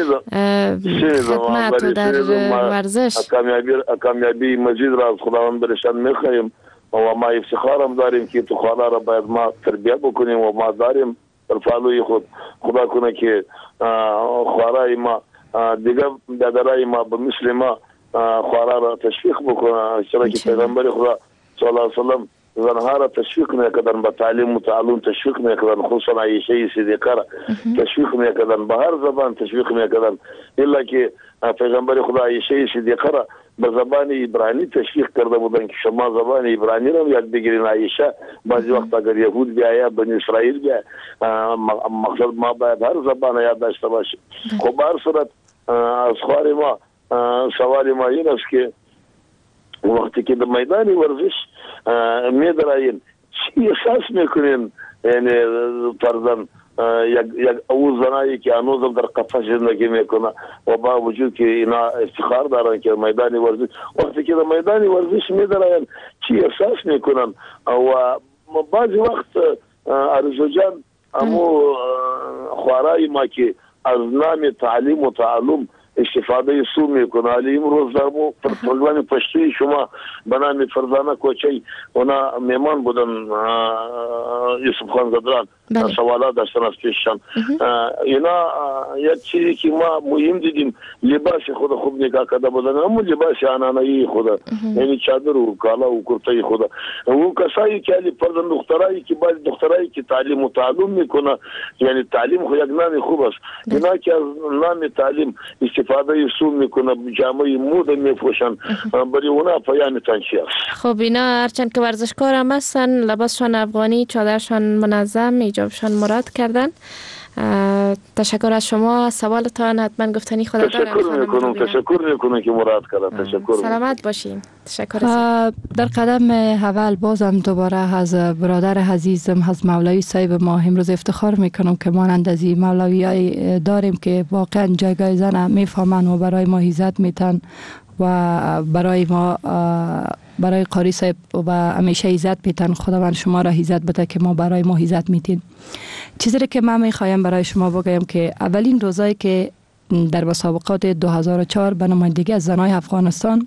خدمت و در ورزش. کامیابی مزید را از خداوند برشان میخواهیم و ما افتخارم داریم که تو خوالا را باید ما تربیت بکنیم و ما داریم در فعلوی خود. خدا کنه که خوارای ما دیگه بدرای ما به مثل ما خوارا را تشویق بکنه، چرا که پیغمبر خدا صلی الله علیه و سلم زنها را تشویق میکردن، به تعلیم و تعلم تشویق میکردن، خصوصا عایشه صدیقه را تشویق میکردن، به هر زبان تشویق میکردن، الا که پیغمبر خدا عایشه صدیقه را به زبان عبرانی تشویق کرده بودن که شما زبان عبرانی را یاد بگیرین. عایشه بعضی وقت اگر یهود بیاید بنی اسرائیل بیاید، مقصد ما باید هر زبان یاد داشته باشیم. خب هر صورت از خوار ما سوال ما این است که وقتی که در میدان ورزش میدراین چی احساس میکنین؟ یعنی فرضاً یک یک او زنایی که هنوز در قفس زندگی میکنه و با وجود که اینا افتخار دارن که میدان ورزش، وقتی که در میدان ورزش میدراین چی احساس میکنن؟ و بعضی وقت ارزو جان امو خوارای ما که از نام تعلیم و تعلم استفاده سو میکنه. علی امروز در مو پروگرام پشتی شما به نام فرزانه کوچی اونا میمان بودن یوسف خان زدران سوالات داشتن از پیششان. اینا یک چیزی که ما مهم دیدیم لباس خود خوب نگاه کرده بودن، اما لباس آنانایی خود یعنی چادر و کالا و کرتای خود. اون کسایی که علی پردن دخترایی که بعض دخترایی که تعلیم و تعلم میکنه، یعنی تعلیم خو یک نام خوب است، اینا که از نام تعلیم استفاده سو میکنه جامعه مود میفروشن، برای اونا پیام تنشی است. خب اینا هرچند که ورزشکار هم هستن، لباسشان افغانی، چادرشان منظم، حجابشان مراد کردن. تشکر از شما. سوالتان حتما گفتنی خدا دارم. تشکر میکنم تشکر میکنم که مراد کردن. تشکر. سلامت باشین. تشکر. در قدم اول بازم دوباره از برادر عزیزم از مولوی صاحب ما امروز افتخار میکنم که مانند از این مولویای داریم که واقعا جایگاه زن میفهمن و برای ما عزت میتن و برای ما برای قاری صاحب و همیشه عزت میتن. خداوند شما را عزت بده که ما برای ما عزت میتین. چیزی که من میخوایم برای شما بگم که اولین روزایی که در مسابقات دو هزار و چهار به نمایندگی از زنای افغانستان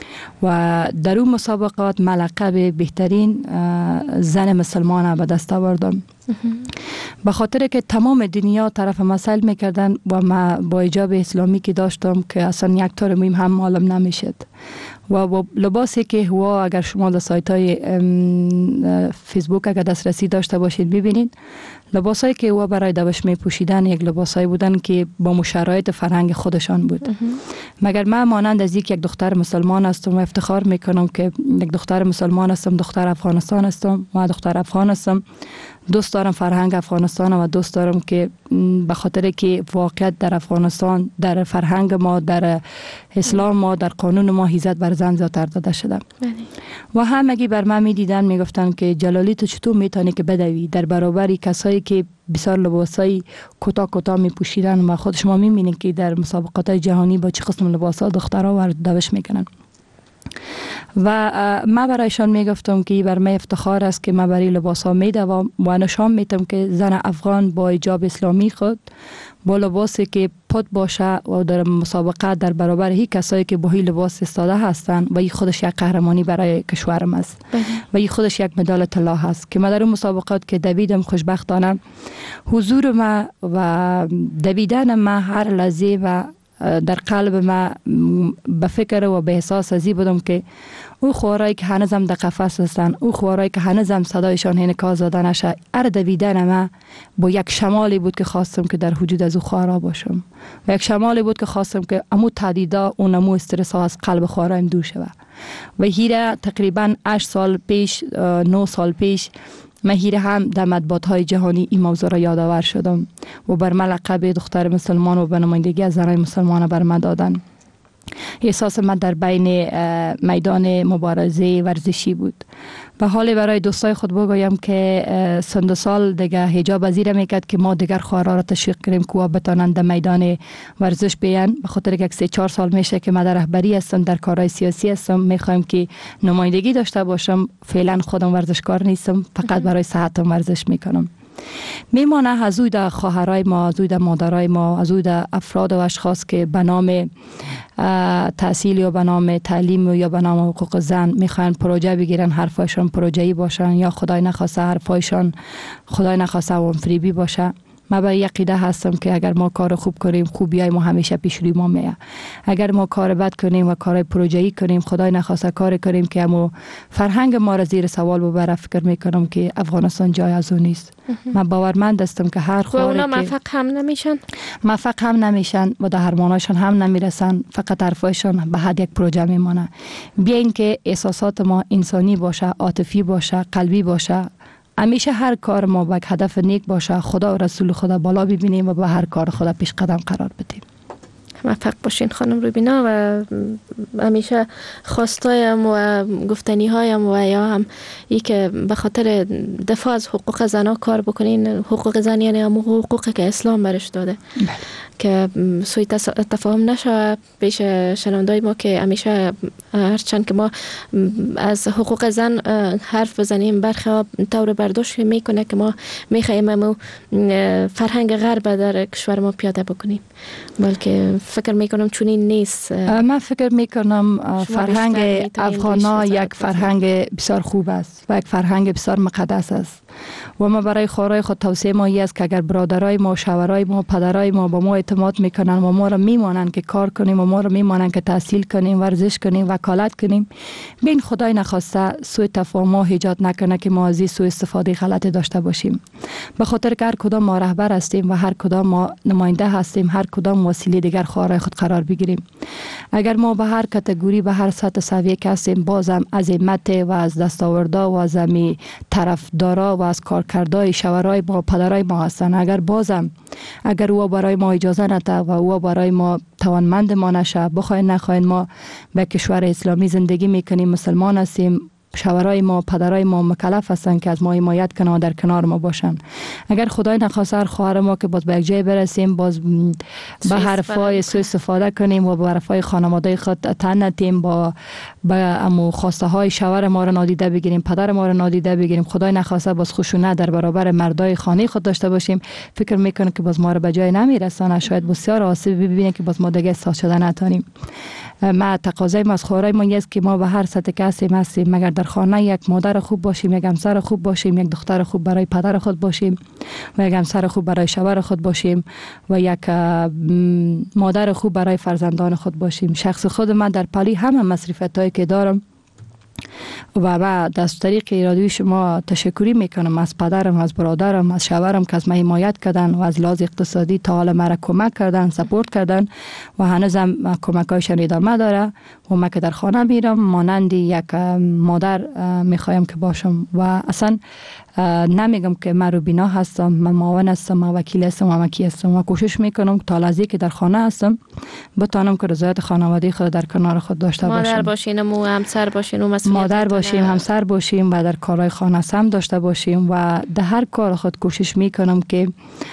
و در اون مسابقات ملقب بهترین زن مسلمان به دست آوردم، به خاطر که تمام دنیا طرف مسائل میکردن و ما با حجاب اسلامی که داشتم که اصلا یک طور مهم هم معلوم نمیشد و با لباسی که هوا اگر شما در سایت های فیسبوک اگر دسترسی داشته باشید ببینید، لباسایی که هوا برای دوش می پوشیدن یک لباسایی بودن که با مشرایط فرهنگ خودشان بود. مگر من مانند از یک یک دختر مسلمان هستم و افتخار میکنم که یک دختر مسلمان هستم، دختر افغانستان هستم و دختر افغان هستم. دوست دارم فرهنگ افغانستان و دوست دارم که به خاطر که واقعیت در افغانستان در فرهنگ ما، در اسلام ما، در قانون ما عزت بر زن زیادتر داده شده. و همگی بر من میدیدن میگفتن که جلالی تو چطور میتونی که بدوی در برابری کسایی که بسیار لباسای کوتاه کوتاه میپوشیدن و خود شما میبینید که در مسابقات جهانی با چه قسم لباسا دخترها ورزش میکنن. و من برایشان میگفتم که بر من افتخار است که من برای لباس ها میدوام و نشان میتم که زن افغان با حجاب اسلامی خود با لباسی که پد باشه و در مسابقه در برابر هی کسایی که با هی لباس استاده هستن و این خودش یک قهرمانی برای کشورم است و این خودش یک مدال طلا هست که من در اون مسابقات که دویدم خوشبختانه حضور ما و دویدن ما هر لحظه و در قلب ما به فکر و به احساس ازی بودم که او خوارایی که هنوزم در قفس هستن، او خوارایی که هنوزم صدایشان هنه که آزاده نشه، ار دویدن ما با یک شمالی بود که خواستم که در وجود از او خوارا باشم و یک شمالی بود که خواستم که امو تعدیدا و نمو استرس ها از قلب خوارم دور شود. و هیره تقریبا هشت سال پیش، نه سال پیش من هیره هم در مطبوعات های جهانی این موضوع را یادآور شدم و بر من لقب دختر مسلمان و به نمایندگی از زنای مسلمان بر من دادن. احساس من در بین میدان مبارزه ورزشی بود. به حال برای دوستای خود بگویم که سند سال دیگه حجاب ازیره میکرد که ما دیگر خوارا را تشویق کنیم که بتانند در میدان ورزش بیان، به خاطر که سه چهار سال میشه که من در رهبری هستم، در کارهای سیاسی هستم، میخوایم که نمایندگی داشته باشم. فعلا خودم ورزشکار نیستم، فقط برای صحتم ورزش میکنم. میمانه از اوی در خواهرای ما، از اوی در مادرای ما، از اوی در افراد و اشخاص که به نام تحصیل یا به نام تعلیم یا به نام حقوق زن میخوان پروژه بگیرن، حرفایشان پروژه‌ای باشن یا خدای نخواسته حرفایشان خدای نخواسته عوام فریبی باشه. من به عقیده هستم که اگر ما کار خوب کنیم خوبیای ما همیشه پیش روی ما میاد. اگر ما کار بد کنیم و کار پروژه‌ای کنیم خدای نخواسته کار کنیم که همو فرهنگ ما را زیر سوال ببره، فکر میکنم که افغانستان جای از اون نیست. من باورمند هستم که هر خواره که موفق هم نمیشن موفق هم نمیشن و در هرماناشون هم نمیرسن، فقط حرفایشون به حد یک پروژه میمونه. بیاین که احساسات ما انسانی باشه، عاطفی باشه، قلبی باشه. همیشه هر کار ما با هدف نیک باشه، خدا و رسول خدا بالا ببینیم و به هر کار خدا پیش قدم قرار بدیم. موفق باشین خانم روبینا و همیشه خواستایم و گفتنی هایم و یا هم ای که به خاطر دفاع از حقوق زنها کار بکنین. حقوق زن یعنی هم حقوقی که اسلام برش داده بله. که سوی تفاهم نشه پیش شنوندای ما که همیشه هرچند که ما از حقوق زن حرف بزنیم برخی ها طور برداشت میکنه که ما میخوایم فرهنگ غرب در کشور ما پیاده بکنیم، بلکه فکر میکنم چونین نیست. من فکر میکنم فرهنگ افغانا یک فرهنگ بسیار خوب است و یک فرهنگ بسیار مقدس است و ما برای خورای خود توصیه ما ای است که اگر برادرای ما، شوهرای ما، پدرای ما با ما اعتماد میکنن و ما را میمانند که کار کنیم و ما را میمانند که تحصیل کنیم، ورزش کنیم، وکالت کنیم، بین خدای نخواسته سوء تفاهم ایجاد نکنه که ما از این سوء استفاده غلط داشته باشیم. به خاطر که هر کدام ما رهبر هستیم و هر کدام ما نماینده هستیم، هر کدام وسیله دیگر خورای خود قرار بگیریم. اگر ما به هر کاتگوری به هر سطح سویه که هستیم، بازم از همت و از دستاوردا و از امی طرفدارا و از کارکردای شوهرای ما، پدرای ما هستن، اگر بازم اگر او برای ما اجازه نده و او برای ما توانمند ما نشه، بخواین نخواین ما به کشور اسلامی زندگی میکنیم، مسلمان هستیم، شوهرای ما، پدرای ما مکلف هستند که از ما حمایت کنن و در کنار ما باشن. اگر خدای نخواسته هر خواهر ما که باز به یک جای برسیم، باز به حرفای سوء استفاده کنیم و به حرفای خانواده خود تن ندیم، با به امو خواسته های شوهر ما را نادیده بگیریم، پدر ما را نادیده بگیریم، خدای نخواسته باز خشونت در برابر مردای خانه خود داشته باشیم، فکر میکنه که باز ما را به جای نمیرسانه، شاید بسیار آسیب ببینه که باز ما دیگه احساس شده نتونیم. ما تقاضای ما از خورای ما است که ما به هر سطح که هستیم هستیم، مگر در خانه یک مادر خوب باشیم، یک همسر خوب باشیم، یک دختر خوب برای پدر خود باشیم و یک همسر خوب برای شوهر خود باشیم و یک مادر خوب برای فرزندان خود باشیم. شخص خود من در پلی همه مصرفیتایی که دارم و بعد از طریق رادیوی شما تشکری میکنم از پدرم، از برادرم، از شوهرم که از من حمایت کردن و از لحاظ اقتصادی تا حالا مرا کمک کردن، سپورت کردن و هنوزم کمکایشان ادامه داره و من که در خانه میرم مانند یک مادر میخوایم که باشم و اصلا نمیگم که من روبینا هستم، من معاون هستم، من وکیل هستم، من وکی هستم و کوشش میکنم تا لحظه که در خانه هستم بتانم که رضایت خانواده خود در کنار خود داشته باشم. مادر باشین و همسر باشین و مسئولیت مادر باشیم، همسر باشیم و در کارهای خانه هم داشته باشیم و در هر کار خود کوشش میکنم که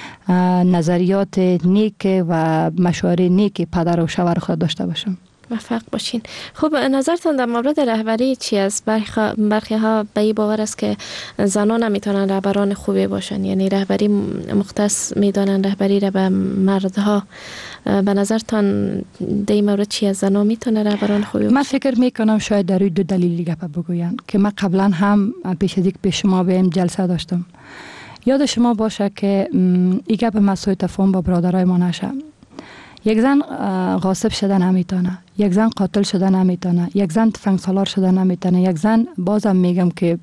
نظریات نیک و مشوره نیک پدر و شوهر خود داشته باشم. موفق باشین. خب نظرتون در مورد رهبری چی است؟ برخی ها به این باور است که زنان نمیتونن رهبران خوبی باشن، یعنی رهبری مختص میدانن رهبری را به مردها. به نظرتان در این مورد چی است؟ زنان میتونه رهبران خوبی باشن؟ من فکر میکنم شاید در دو دلیل گپ بگویم که من قبلا هم پیش از یک به شما به این جلسه داشتم. یاد شما باشه که این گپ مسئول تفاهم با برادرای ما نشه. یک زن غاصب شده نمیتونه، یک زن قاتل شده نمیتونه، یک زن تفنگ سالار شده نمیتونه، یک زن بازم میگم که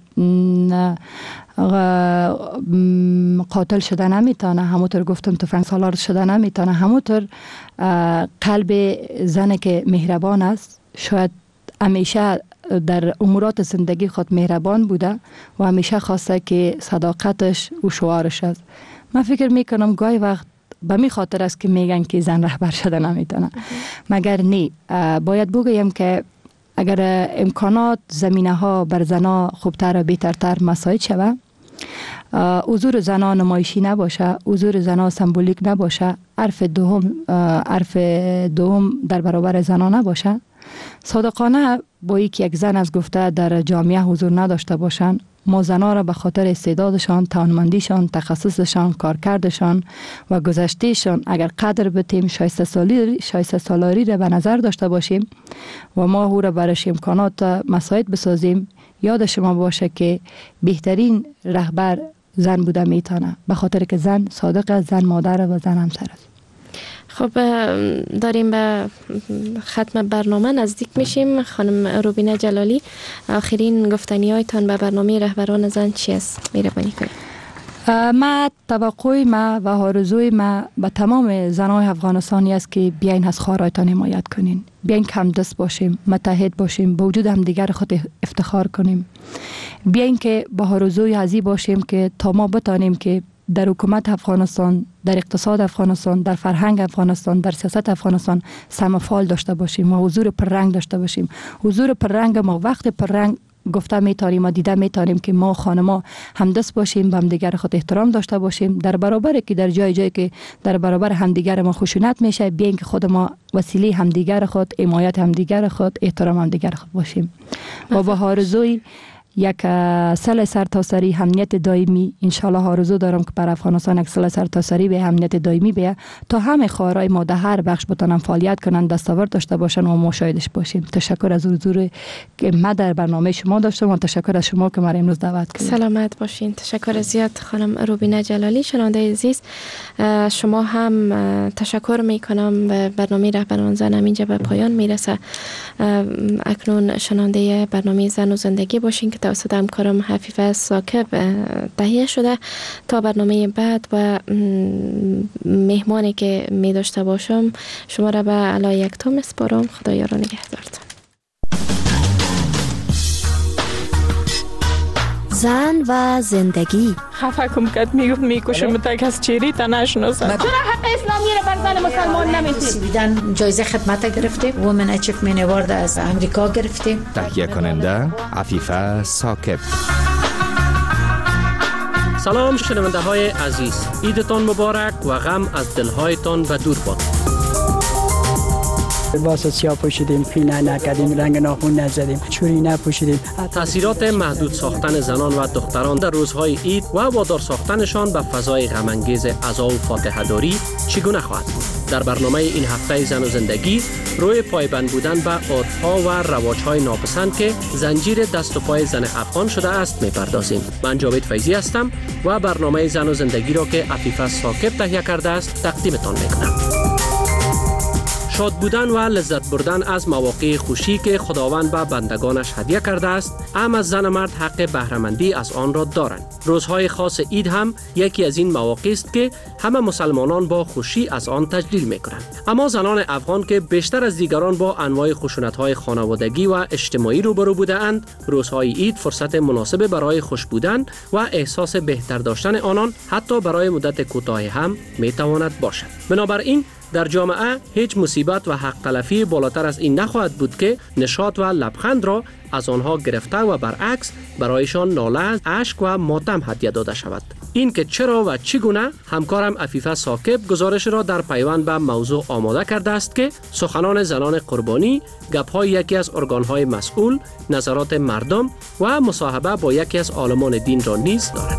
قاتل شده نمیتونه، همونطور گفتم تفنگ سالار شده نمیتونه، همونطور قلب زن که مهربان است شاید همیشه در امورات زندگی خود مهربان بوده و همیشه خواسته که صداقتش و شعارش است. من فکر میکنم گاهی وقت به می خاطر است که میگن که زن رهبر شده نمیتونه، مگر نی باید بگویم که اگر امکانات زمینه ها بر زنا خوبتر و بهترتر مساعد شود، حضور زنا نمایشی نباشه، حضور زنا سمبولیک نباشه، حرف دوم حرف دوم در برابر زنا نباشه، صادقانه با اینکه یک زن از گفته در جامعه حضور نداشته باشن، ما زنها را به خاطر استعدادشان، توانمندیشان، تخصصشان، کارکردشان و گذشتهشان اگر قدر بتیم، شایسته سالی شایسته سالاری را به نظر داشته باشیم و ما او را برش امکانات مساعد بسازیم، یاد شما باشه که بهترین رهبر زن بوده میتونه، به خاطر که زن صادق، زن مادر و زن همسر است. خب داریم به ختم برنامه نزدیک میشیم. خانم روبینا جلالی، آخرین گفتنی هایتان به برنامه رهبران زن چی است؟ مهربانی کنید. ما توقع ما و آرزوی ما به تمام زنای افغانستانی است که بیاین از خواهرایتان حمایت کنین، بیاین که همدست باشیم، متحد باشیم، با وجود همدیگر خود افتخار کنیم، بیاین که با آرزوی ازی باشیم که تا ما بتانیم که در حکومت افغانستان، در اقتصاد افغانستان، در فرهنگ افغانستان، در سیاست افغانستان سمفال داشته باشیم و حضور پررنگ داشته باشیم. حضور پررنگ ما وقت پررنگ گفته میتاریم و دیده میتاریم که ما خانما همدست باشیم، به همدیگر خود احترام داشته باشیم، در برابر که در جای جایی که در برابر همدیگر ما خشونت میشه، بیاین که خود ما وسیله همدیگر خود، حمایت همدیگر خود، احترام همدیگر خود باشیم و با آرزوی یک صلح سرتاسری امنیت دائمی انشالله آرزو دارم که بر افغانستان یک صلح سرتاسری به امنیت دائمی بیه تا همه خواهرای ما در هر بخش بتونن فعالیت کنن، دستاورد داشته باشن و ما شاهدش باشیم. تشکر از حضور که ما در برنامه شما داشتم و تشکر از شما که ما امروز دعوت کردید. سلامت باشین. تشکر زیاد خانم روبینه جلالی. شنونده عزیز، شما هم تشکر میکنم. برنامه رهبران زن اینجا به پایان میرسه. اکنون شنونده برنامه زن و زندگی باشین که توسط همکارم حفیفه ثاقب تهیه شده. تا برنامه بعد و مهمانی که می داشته باشم شما را به علای یکتا میسپارم. خدایا را نگهدارتان. زن و زندگی. خفه کم کد میگفت میکشم تک از چیری تا نشناسم. چرا حق اسلامی را بر زن مسلمان نمیتید؟ سویدن جایزه خدمت گرفته، وومن اچیومنت اوارد از امریکا گرفته. تهیه کننده عفیفه ثاقب. سلام شنونده های عزیز، عیدتان مبارک و غم از دلهایتان به دور باد. لباس سیاه پوشیدیم، پینه نکردیم، رنگ ناخن نزدیم، چوری نپوشیدیم. تأثیرات محدود ساختن زنان و دختران در روزهای عید و وادار ساختنشان به فضای غم انگیز عزا و فاتحه داری چگونه خواهد بود؟ در برنامه این هفته زن و زندگی روی پایبند بودن به عرف‌ها و رواج‌های ناپسند که زنجیر دست و پای زن افغان شده است می‌پردازیم. من جاوید فیضی هستم و برنامه زن و زندگی را که عفیفه ثاقب تهیه کرده است تقدیمتان می‌کنم. شاد بودن و لذت بردن از مواقع خوشی که خداوند به بندگانش هدیه کرده است، هم از زن و مرد حق بهره‌مندی از آن را دارند. روزهای خاص عید هم یکی از این مواقع است که همه مسلمانان با خوشی از آن تجلیل می‌کنند. اما زنان افغان که بیشتر از دیگران با انواع خشونت‌های خانوادگی و اجتماعی روبرو بوده‌اند، روزهای عید فرصت مناسب برای خوش بودن و احساس بهتر داشتن آنان حتی برای مدت کوتاهی هم می‌تواند باشد. بنابراین در جامعه هیچ مصیبت و حق تلفی بالاتر از این نخواهد بود که نشاط و لبخند را از آنها گرفته و برعکس برایشان ناله، اشک و ماتم هدیه داده شود. این که چرا و چگونه، همکارم عفیفه ثاقب گزارش را در پیوند به موضوع آماده کرده است که سخنان زنان قربانی، گپ‌های یکی از ارگان‌های مسئول، نظرات مردم و مصاحبه با یکی از عالمان دین را نیز دارد.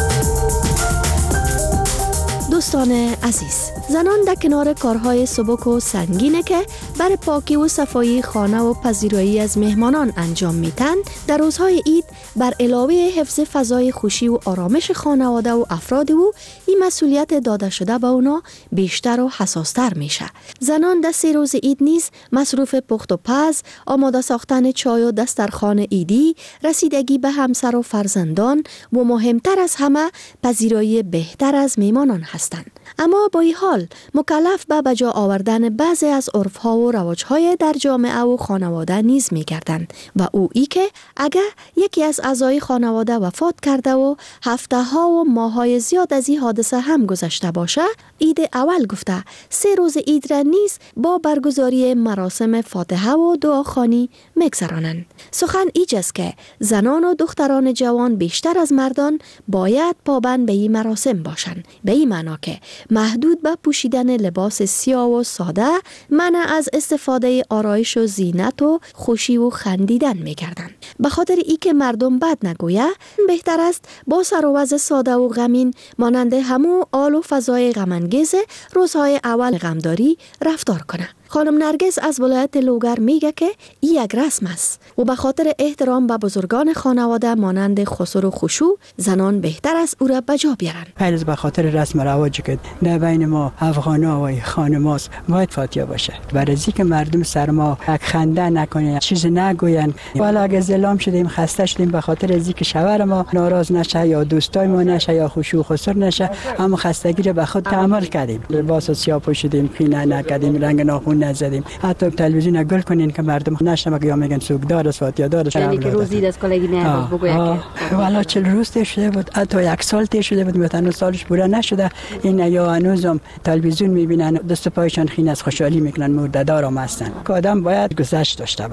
دوستان عزیز، زنان در کنار کارهای سبک و سنگینه که برای پاکی و صفایی خانه و پذیرایی از مهمانان انجام میتن، در روزهای عید بر علاوه حفظ فضای خوشی و آرامش خانواده و افراد او، این مسئولیت داده شده به اونا بیشتر و حساستر میشه. زنان در سه روز عید نیز مصروف پخت و پز، آماده ساختن چای و دسترخوان عیدی، رسیدگی به همسر و فرزندان و مهمتر از همه پذیرایی بهتر از مهمانان هستند. اما با این حال مکلف به بجا آوردن بعضی از عرف‌ها و رواج‌های در جامعه و خانواده نیز می‌گردند و او ای که اگر یکی از اعضای خانواده وفات کرده و هفته‌ها و ماه‌های زیاد از این حادثه هم گذشته باشه، عید اول گفته سه روز عید را نیز با برگزاری مراسم فاتحه و دعاخوانی می‌گذرانند. سخن ایجاست که زنان و دختران جوان بیشتر از مردان باید پابند به این مراسم باشند، به این معنا که محدود به پوشیدن لباس سیاه و ساده، منع از استفاده آرایش و زینت و خوشی و خندیدن می‌کردند. به خاطر ای که مردم بد نگویه، بهتر است با سر و وضع ساده و غمین مانند همو آل و فضای غم‌انگیز روزهای اول غمداری رفتار کنه. خانم نرگس از ولایت لوگر میگه که این یک رسم است و به خاطر احترام به بزرگان خانواده مانند خسر و خشوع، زنان بهتر از او را بجا بیارن. پیروز به خاطر رسم رواجی که در بین ما افغانا و خانماست باید فاتحه باشه. برای که مردم سر ما یک خنده نکنه، چیز نگوین. والا اگه زلام شدیم، خسته شدیم به خاطر از اینکه شوهر ما ناراض نشه یا دوستای ما نشه یا خشوع خسر نشه، اما خستگی را به خود تحمل کردیم. لباس سیاه پوشیدیم، پینه نکردیم، رنگ ناخن نزدیم. حتی تلویزیون گل کنین که مردم نشنوه یا میگن سوگدار است، فاتحه دار است. یعنی که روزی از کلگی نه بگویا که والا چهل روز ته شده بود، حتی یک سال ته شده بود، مثلا سالش پوره نشده. این یا هنوزم تلویزیون میبینن، دست پایشان خین از خوشحالی میکنن، مرده‌دار هم هستن. که آدم باید گذشت داشته باشه.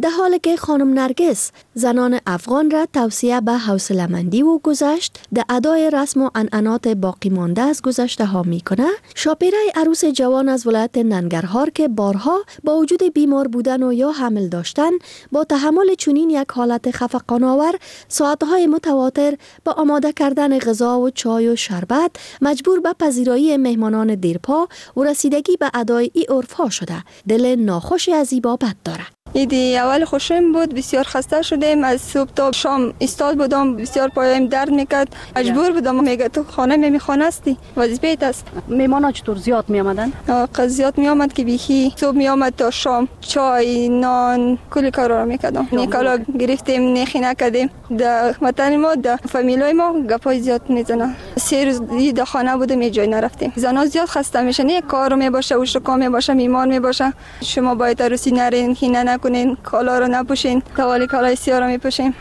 در حالی که خانم نرگس زنان افغان را توصیه به حوصله‌مندی و گذشت در ادای رسم و عنعنات باقی مانده از گذشته ها میکنه، شاپیره عروس جوان از ولایت ننگرهار که بارها با وجود بیمار بودن و یا حمل داشتن با تحمل چنین یک حالت خفقان‌آور ساعتهای متواتر با آماده کردن غذا و چای و شربت مجبور به پذیرایی مهمانان دیرپا و رسیدگی به ادای ای عرف‌ها شده، دل ناخوشی از این بابت داره. ایدی اول خوشم بود، بسیار خسته شدیم، از صبح تا شام استاد بودم، بسیار پایم درد میکرد، مجبور بودم. میگه تو خانه میمی خانه استی، وظیفه است. میمانا چطور زیاد می آمدن؟ زیاد می آمد که بیخی صبح می آمد تا شام چای نان کلی کارا رو میکردم. نیکالا گرفتیم نخی نکردیم. در وطن ما در فامیلای ما گپای زیاد میزنن. سه روز در خانه بودم، یه جای نرفتیم. زنا زیاد خسته میشن، یک کارو میباشه و شکا میباشه، بیمار میباشه. شما باید عروسی نرین، خینه نکنین، کالا رو نپوشین، توالی کالای سیاه رو میپوشین.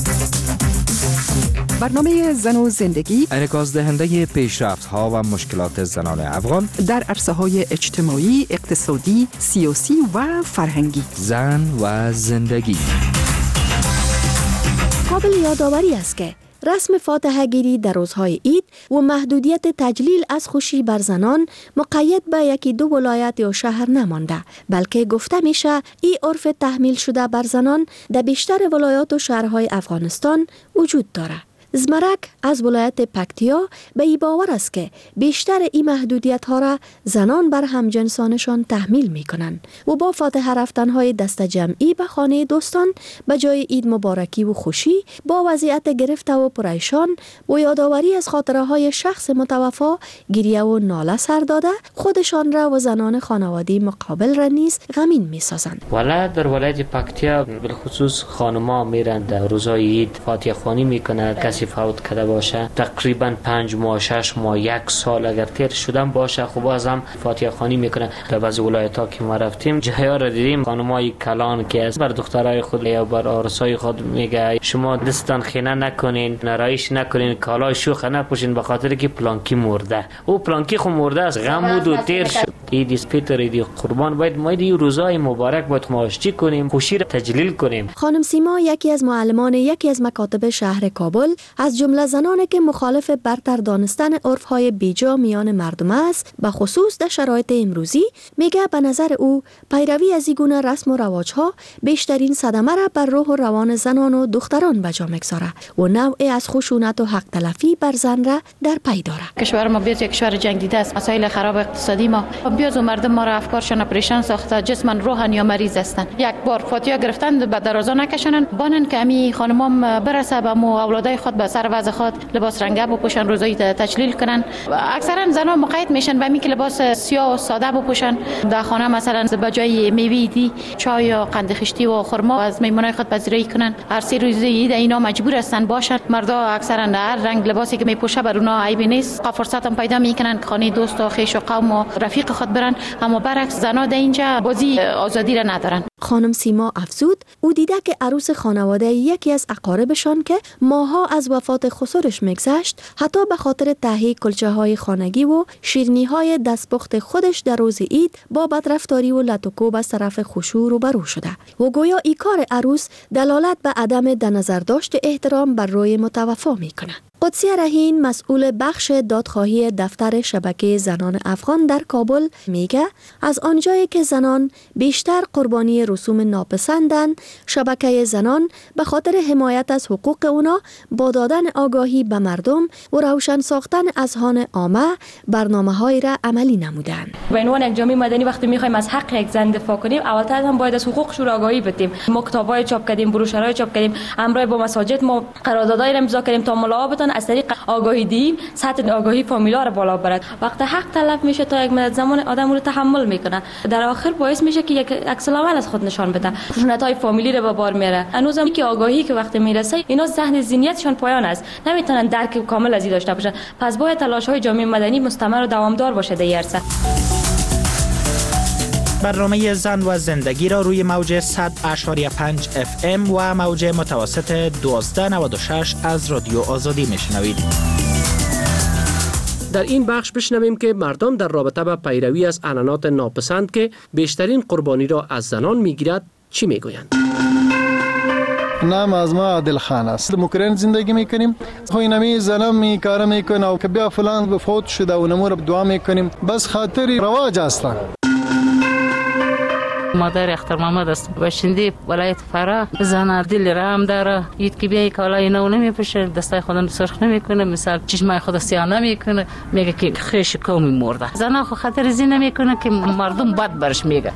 برنامه زن و زندگی انعکاس دهنده پیشرفت ها و مشکلات زنان افغان در عرصه های اجتماعی، اقتصادی، سیاسی و فرهنگی. زن و زندگی. قابل یادآوری است که رسم فاتحه گیری در روزهای عید و محدودیت تجلیل از خوشی بر زنان مقید به یکی دو ولایت یا شهر نمانده، بلکه گفته میشه این عرف تحمیل شده بر زنان در بیشتر ولایات و شهرهای افغانستان وجود داره. زمرک از ولایت پکتیا به این باور است که بیشتر این محدودیت ها را زنان بر همجنسانشان تحمیل می کنند و با فاتحه رفتن های دست جمعی به خانه دوستان به جای عید مبارکی و خوشی با وضعیت گرفته و پریشان و یادآوری از خاطره های شخص متوفا گریه و ناله سر داده خودشان را و زنان خانوادی مقابل را نیز غمین می سازند. ولی در ولایت پکتیا بالخصوص خانم‌ها میرن در روزهای عید فاتحه خوانی میکنند. کسی فوت کرده باشه تقریبا پنج ماه شش ماه یک سال اگر تیر شدن باشه خب باز هم فاتحه خوانی میکنه. در بعضی ولایت ها که ما رفتیم جاها را دیدیم خانمای کلان که بر دخترای خود یا بر عروسای خود میگه شما دستان خینه نکنین، نرایش نکنین، کالای شوخ نپوشین به خاطر که پلانکی مرده. او پلانکی خو مرده است، غم بود و تیر شد. عید فطر، عید قربان باید ما این روزای مبارک باید خوشی کنیم، خوشی را تجلیل کنیم. خانم سیما یکی از معلمان یکی از مکاتب شهر کابل از جمله زنانی که مخالف برتر دانستن عرف‌های بیجا میان مردم است، به خصوص در شرایط امروزی، میگه به نظر او پیروی از این گونه رسم و رواج‌ها بیشترین صدمه را بر روح و روان زنان و دختران به جا می‌گذاره و نوعی از خشونت و حق تلفی بر زن را در پی داره. کشور ما بیاد یک کشور جنگ دیده است، مسائل خراب اقتصادی ما بیاد و مردم ما را افکارشان پریشان ساخته، جسمن روحن یا مریض هستند. یک بار فاتحه گرفتن به درازا نکشنن، بانن که امی خانمام برسه به مو اولادای خود به سر وضع خود لباس رنگه بپوشن، روزایی تجلیل کنن. اکثرا زنان مقید میشن به اینکه که لباس سیاه و ساده بپوشن. در خانه مثلا به جای میوه دی چای یا قند خشتی و خرما از میمونای خود پذیرایی کنن. هر سه روز عید اینا مجبور هستن باشن. مردا اکثرا هر رنگ لباسی که میپوشه بر اونها عیبی نیست. فرصت هم پیدا میکنن که خانه دوست و خویش و قوم و رفیق خود برن، اما برعکس زنا در اینجا بازی آزادی را ندارن. خانم سیما افزود او دیده که عروس خانواده یکی از اقاربشان که ماها از وفات خسرش میگذشت حتی به خاطر تهیه کلچه های خانگی و شیرینی های دستپخت خودش در روز عید با بدرفتاری و لطوکوب از طرف خشوع روبرو شده و گویا این کار عروس دلالت به عدم در نظر داشت احترام بر روی متوفا میکنه. قدسی رهین مسئول بخش دادخواهی دفتر شبکه زنان افغان در کابل میگه از آنجایی که زنان بیشتر قربانی رسوم ناپسندند، شبکه زنان به خاطر حمایت از حقوق اونا با دادن آگاهی به مردم و روشن ساختن اذهان عامه برنامه‌هایی را عملی نمودند. به عنوان یک جامعه مدنی وقتی میخوایم از حق یک زن دفاع کنیم، اولتر هم باید از حقوقش آگاهی بدیم. ما کتابای چاپ کردیم، بروشورای چاپ کردیم، همراه با مساجد ما قراردادای امضا کردیم تا ملاها از طریق آگاهی دیم سطح آگاهی فامیلا رو بالا برد. وقتی حق طلب میشه تا یک مدت زمان آدم رو تحمل میکنه، در آخر باعث میشه که یک عکس العمل از خود نشان بده، خشونت‌های فامیلی رو به بار میاره. هنوزم که آگاهی که وقتی میرسه اینا ذهن ذهنیتشون پایان است، نمیتونن درک کامل از این داشته باشن. پس باید تلاش‌های جامعه مدنی مستمر و دوامدار باشه در این عرصه. برنامه زن و زندگی را روی موج صد و پنج اف ام و موج متوسط دوازده نود و شش از رادیو آزادی میشنوید. در این بخش بشنویم که مردم در رابطه با پیروی از عنعنات ناپسند که بیشترین قربانی را از زنان میگیرد چی میگویند. نام از ما عادل خان است. در اوکراین زندگی میکنیم. خوی نمی زنم می کار میکنه و که بیا فلان فوت شده و نمور دعا میکنیم. بس خاطر رواج است. مادر اختر محمد است. باشنده ولایت فرا. زن دل رام داره. اید که بیای کالای نو نمیپوشه، دستای خودم سرخ نمیکنه، مثلا چشمای خود سیاه نمیکنه، میگه که خیش قومی مرده. زن خو خاطر زین نمیکنه که مردم بد برش میگه.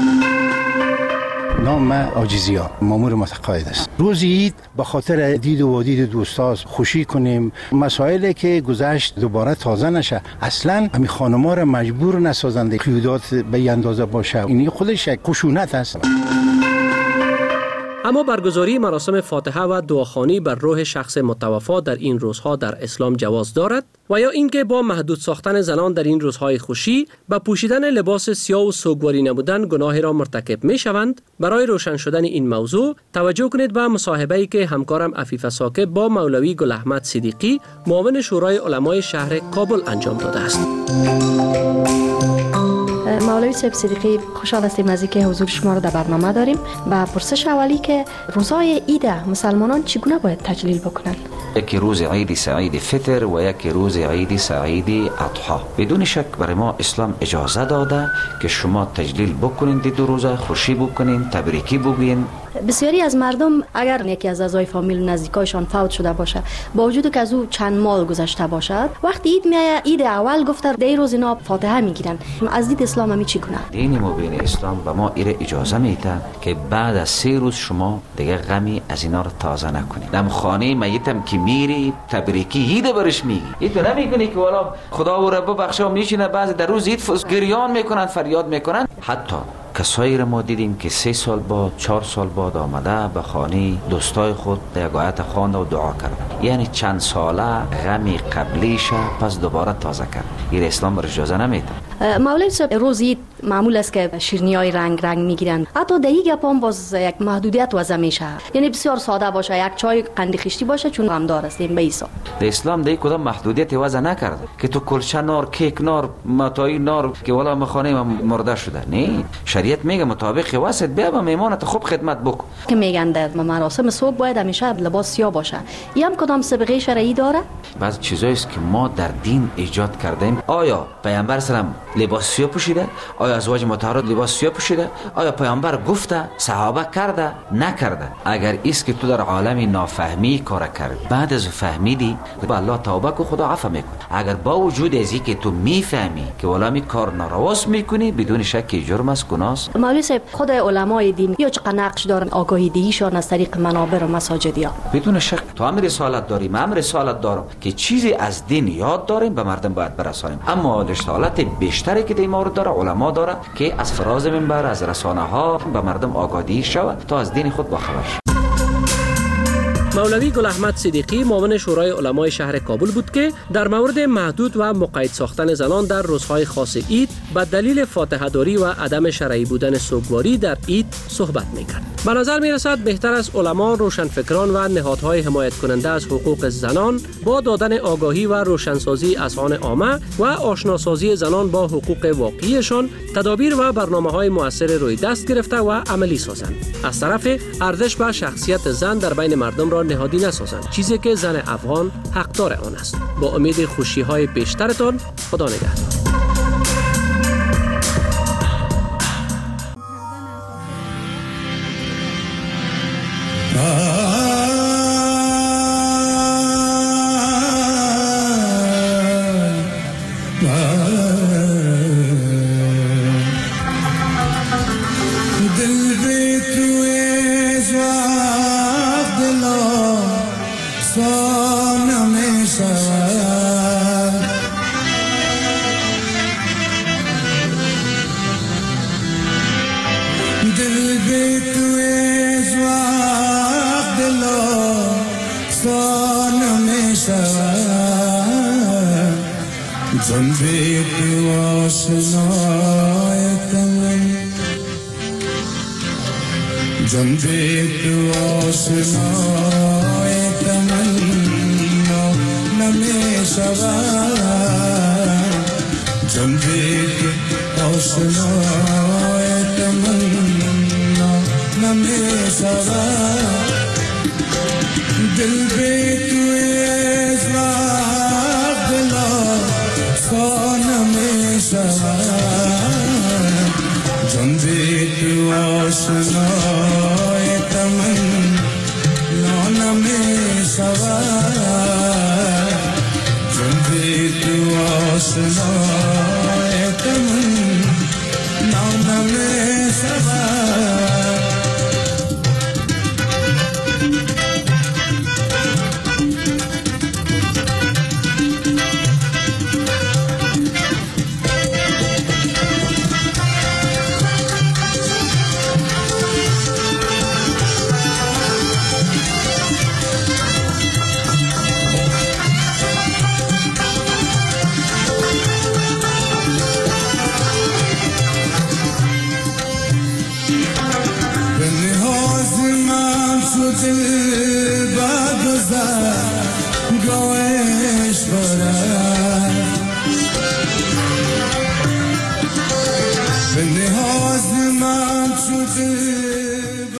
نام عاجزیا مامور متقاعد است. روز عید به خاطر دید و دید دوستا خوشی کنیم، مسائلی که گذشت دوباره تازه نشه. اصلا همین خانم‌ها را مجبور نسازند قیودات به اندازه باشه. این خودش یک خشونت است. اما برگزاری مراسم فاتحه و دعاخوانی بر روح شخص متوفا در این روزها در اسلام جواز دارد و یا اینکه با محدود ساختن زنان در این روزهای خوشی با پوشیدن لباس سیاه و سوگواری نمودن گناهی را مرتکب می شوند. برای روشن شدن این موضوع توجه کنید به مصاحبه‌ای که همکارم عفیفه ساکب با مولوی گل احمد صدیقی معاون شورای علمای شهر کابل انجام داده است. مولوی صاحب صدیقی، خوشحال هستیم از اینکه حضور شما را در برنامه داریم. و پرسش اولی که روزهای عید مسلمانان چگونه باید تجلیل بکنند؟ یکی روز عید سعید فطر و یکی روز عید سعید اضحی. بدون شک برای ما اسلام اجازه داده که شما تجلیل بکنید، دو روزه خوشی بکنید، تبریکی بگوین. بسیاری از مردم اگر یکی از اعضای فامیل نزدیکایشان فوت شده باشه، با وجود که از او چند ماه گذشته باشد، وقتی عید میآید، عید اول گفته در روز اینا فاتحه میگیرن. از دید اسلام همی چگونه؟ دین مبین اسلام به ما ایره اجازه میده که بعد از سه روز شما دیگه غمی از اینا رو تازه نکنید. دم خانه میتم که میری تبریکی عید برش میگی. عید نمیگنی که والا خدا و رب بخشه و میشینه بعضی در روز عید گریان میکنن، فریاد میکنن. حتی کسایی را ما دیدیم که سه سال بعد، چهار سال بعد آمده به خانه دوستای خود یگایت خوانده و دعا کرد. یعنی چند ساله غمی قبلیش پس دوباره تازه کرد. این اسلام را اجازه نمیده. مولوی صاحب، روز عید معمول است که شیرینی‌های رنگ رنگ میگیرن. حتی در یک گپ هم باز یک محدودیت وضع میشه. یعنی بسیار ساده باشه، یک چای قندی خشتی باشه چون غمدار هستیم به حساب. در اسلام دیگه کدام محدودیت وضع نکرده که تو کلچه نار، کیک نار، متای نار که والا مخانه ما مرده شده. نه، شریعت میگه مطابق واسط بیا به میمانت خوب خدمت بکن. که میگن در مراسم صبح باید همیشه لباس سیاه باشه. این هم کدام سابقه شرعی داره؟ بعضی چیزایی است که ما در دین ایجاد کردیم. آیا پیامبر سلام لباس سیاه پوشیده؟ آیا ازواج مطهرات لباس سیاه پوشیده؟ آیا پیامبر گفته؟ صحابه کرده؟ نکرده؟ اگر است که تو در عالم نافهمی کار کرد، بعد از فهمیدی به الله توبه کو، خدا عفو میکنه. اگر با وجود از اینکه تو میفهمی که ولامی کار نارواست میکنی، بدون شک جرم است، گناه است. مولوی صاحب، خود علمای دین یا چقدر نقش دارن آگاهی دهیشان از طریق منابر و مساجد؟ یا بدون شک تو هم رسالت داریم، هم رسالت دارم که چیزی از دین یاد داریم به مردم باید برسانیم. اما رسالت بیشتری که در مورد داره علما داره که از فراز منبر، از رسانه ها به مردم آگاهی شود تا از دین خود باخبر شود. مولوی گل احمد صدیقی معاون شورای علمای شهر کابل بود که در مورد محدود و مقید ساختن زنان در روزهای خاص عید به دلیل فاتحه داری و عدم شرعی بودن سوگواری در عید صحبت می‌کرد. به نظر می‌رسد بهتر است علما، روشنفکران و نهادهای حمایت کننده از حقوق زنان با دادن آگاهی و روشنسازی اذهان عامه و آشناسازی زنان با حقوق واقعیشان تدابیر و برنامه‌های مؤثر روی دست گرفته و عملی سازند. از طرف ارزش به شخصیت زن در بین مردم را نهادی نسازند، چیزی که زن افغان حقدار آن است. با امید خوشی‌های بیشترتان، خدا نگهدار. दिल पे तू दिला सोन में सवार जंबे तू आशना तमन नौन में सवार जंबे तू आशना तमन नौन में सवार Go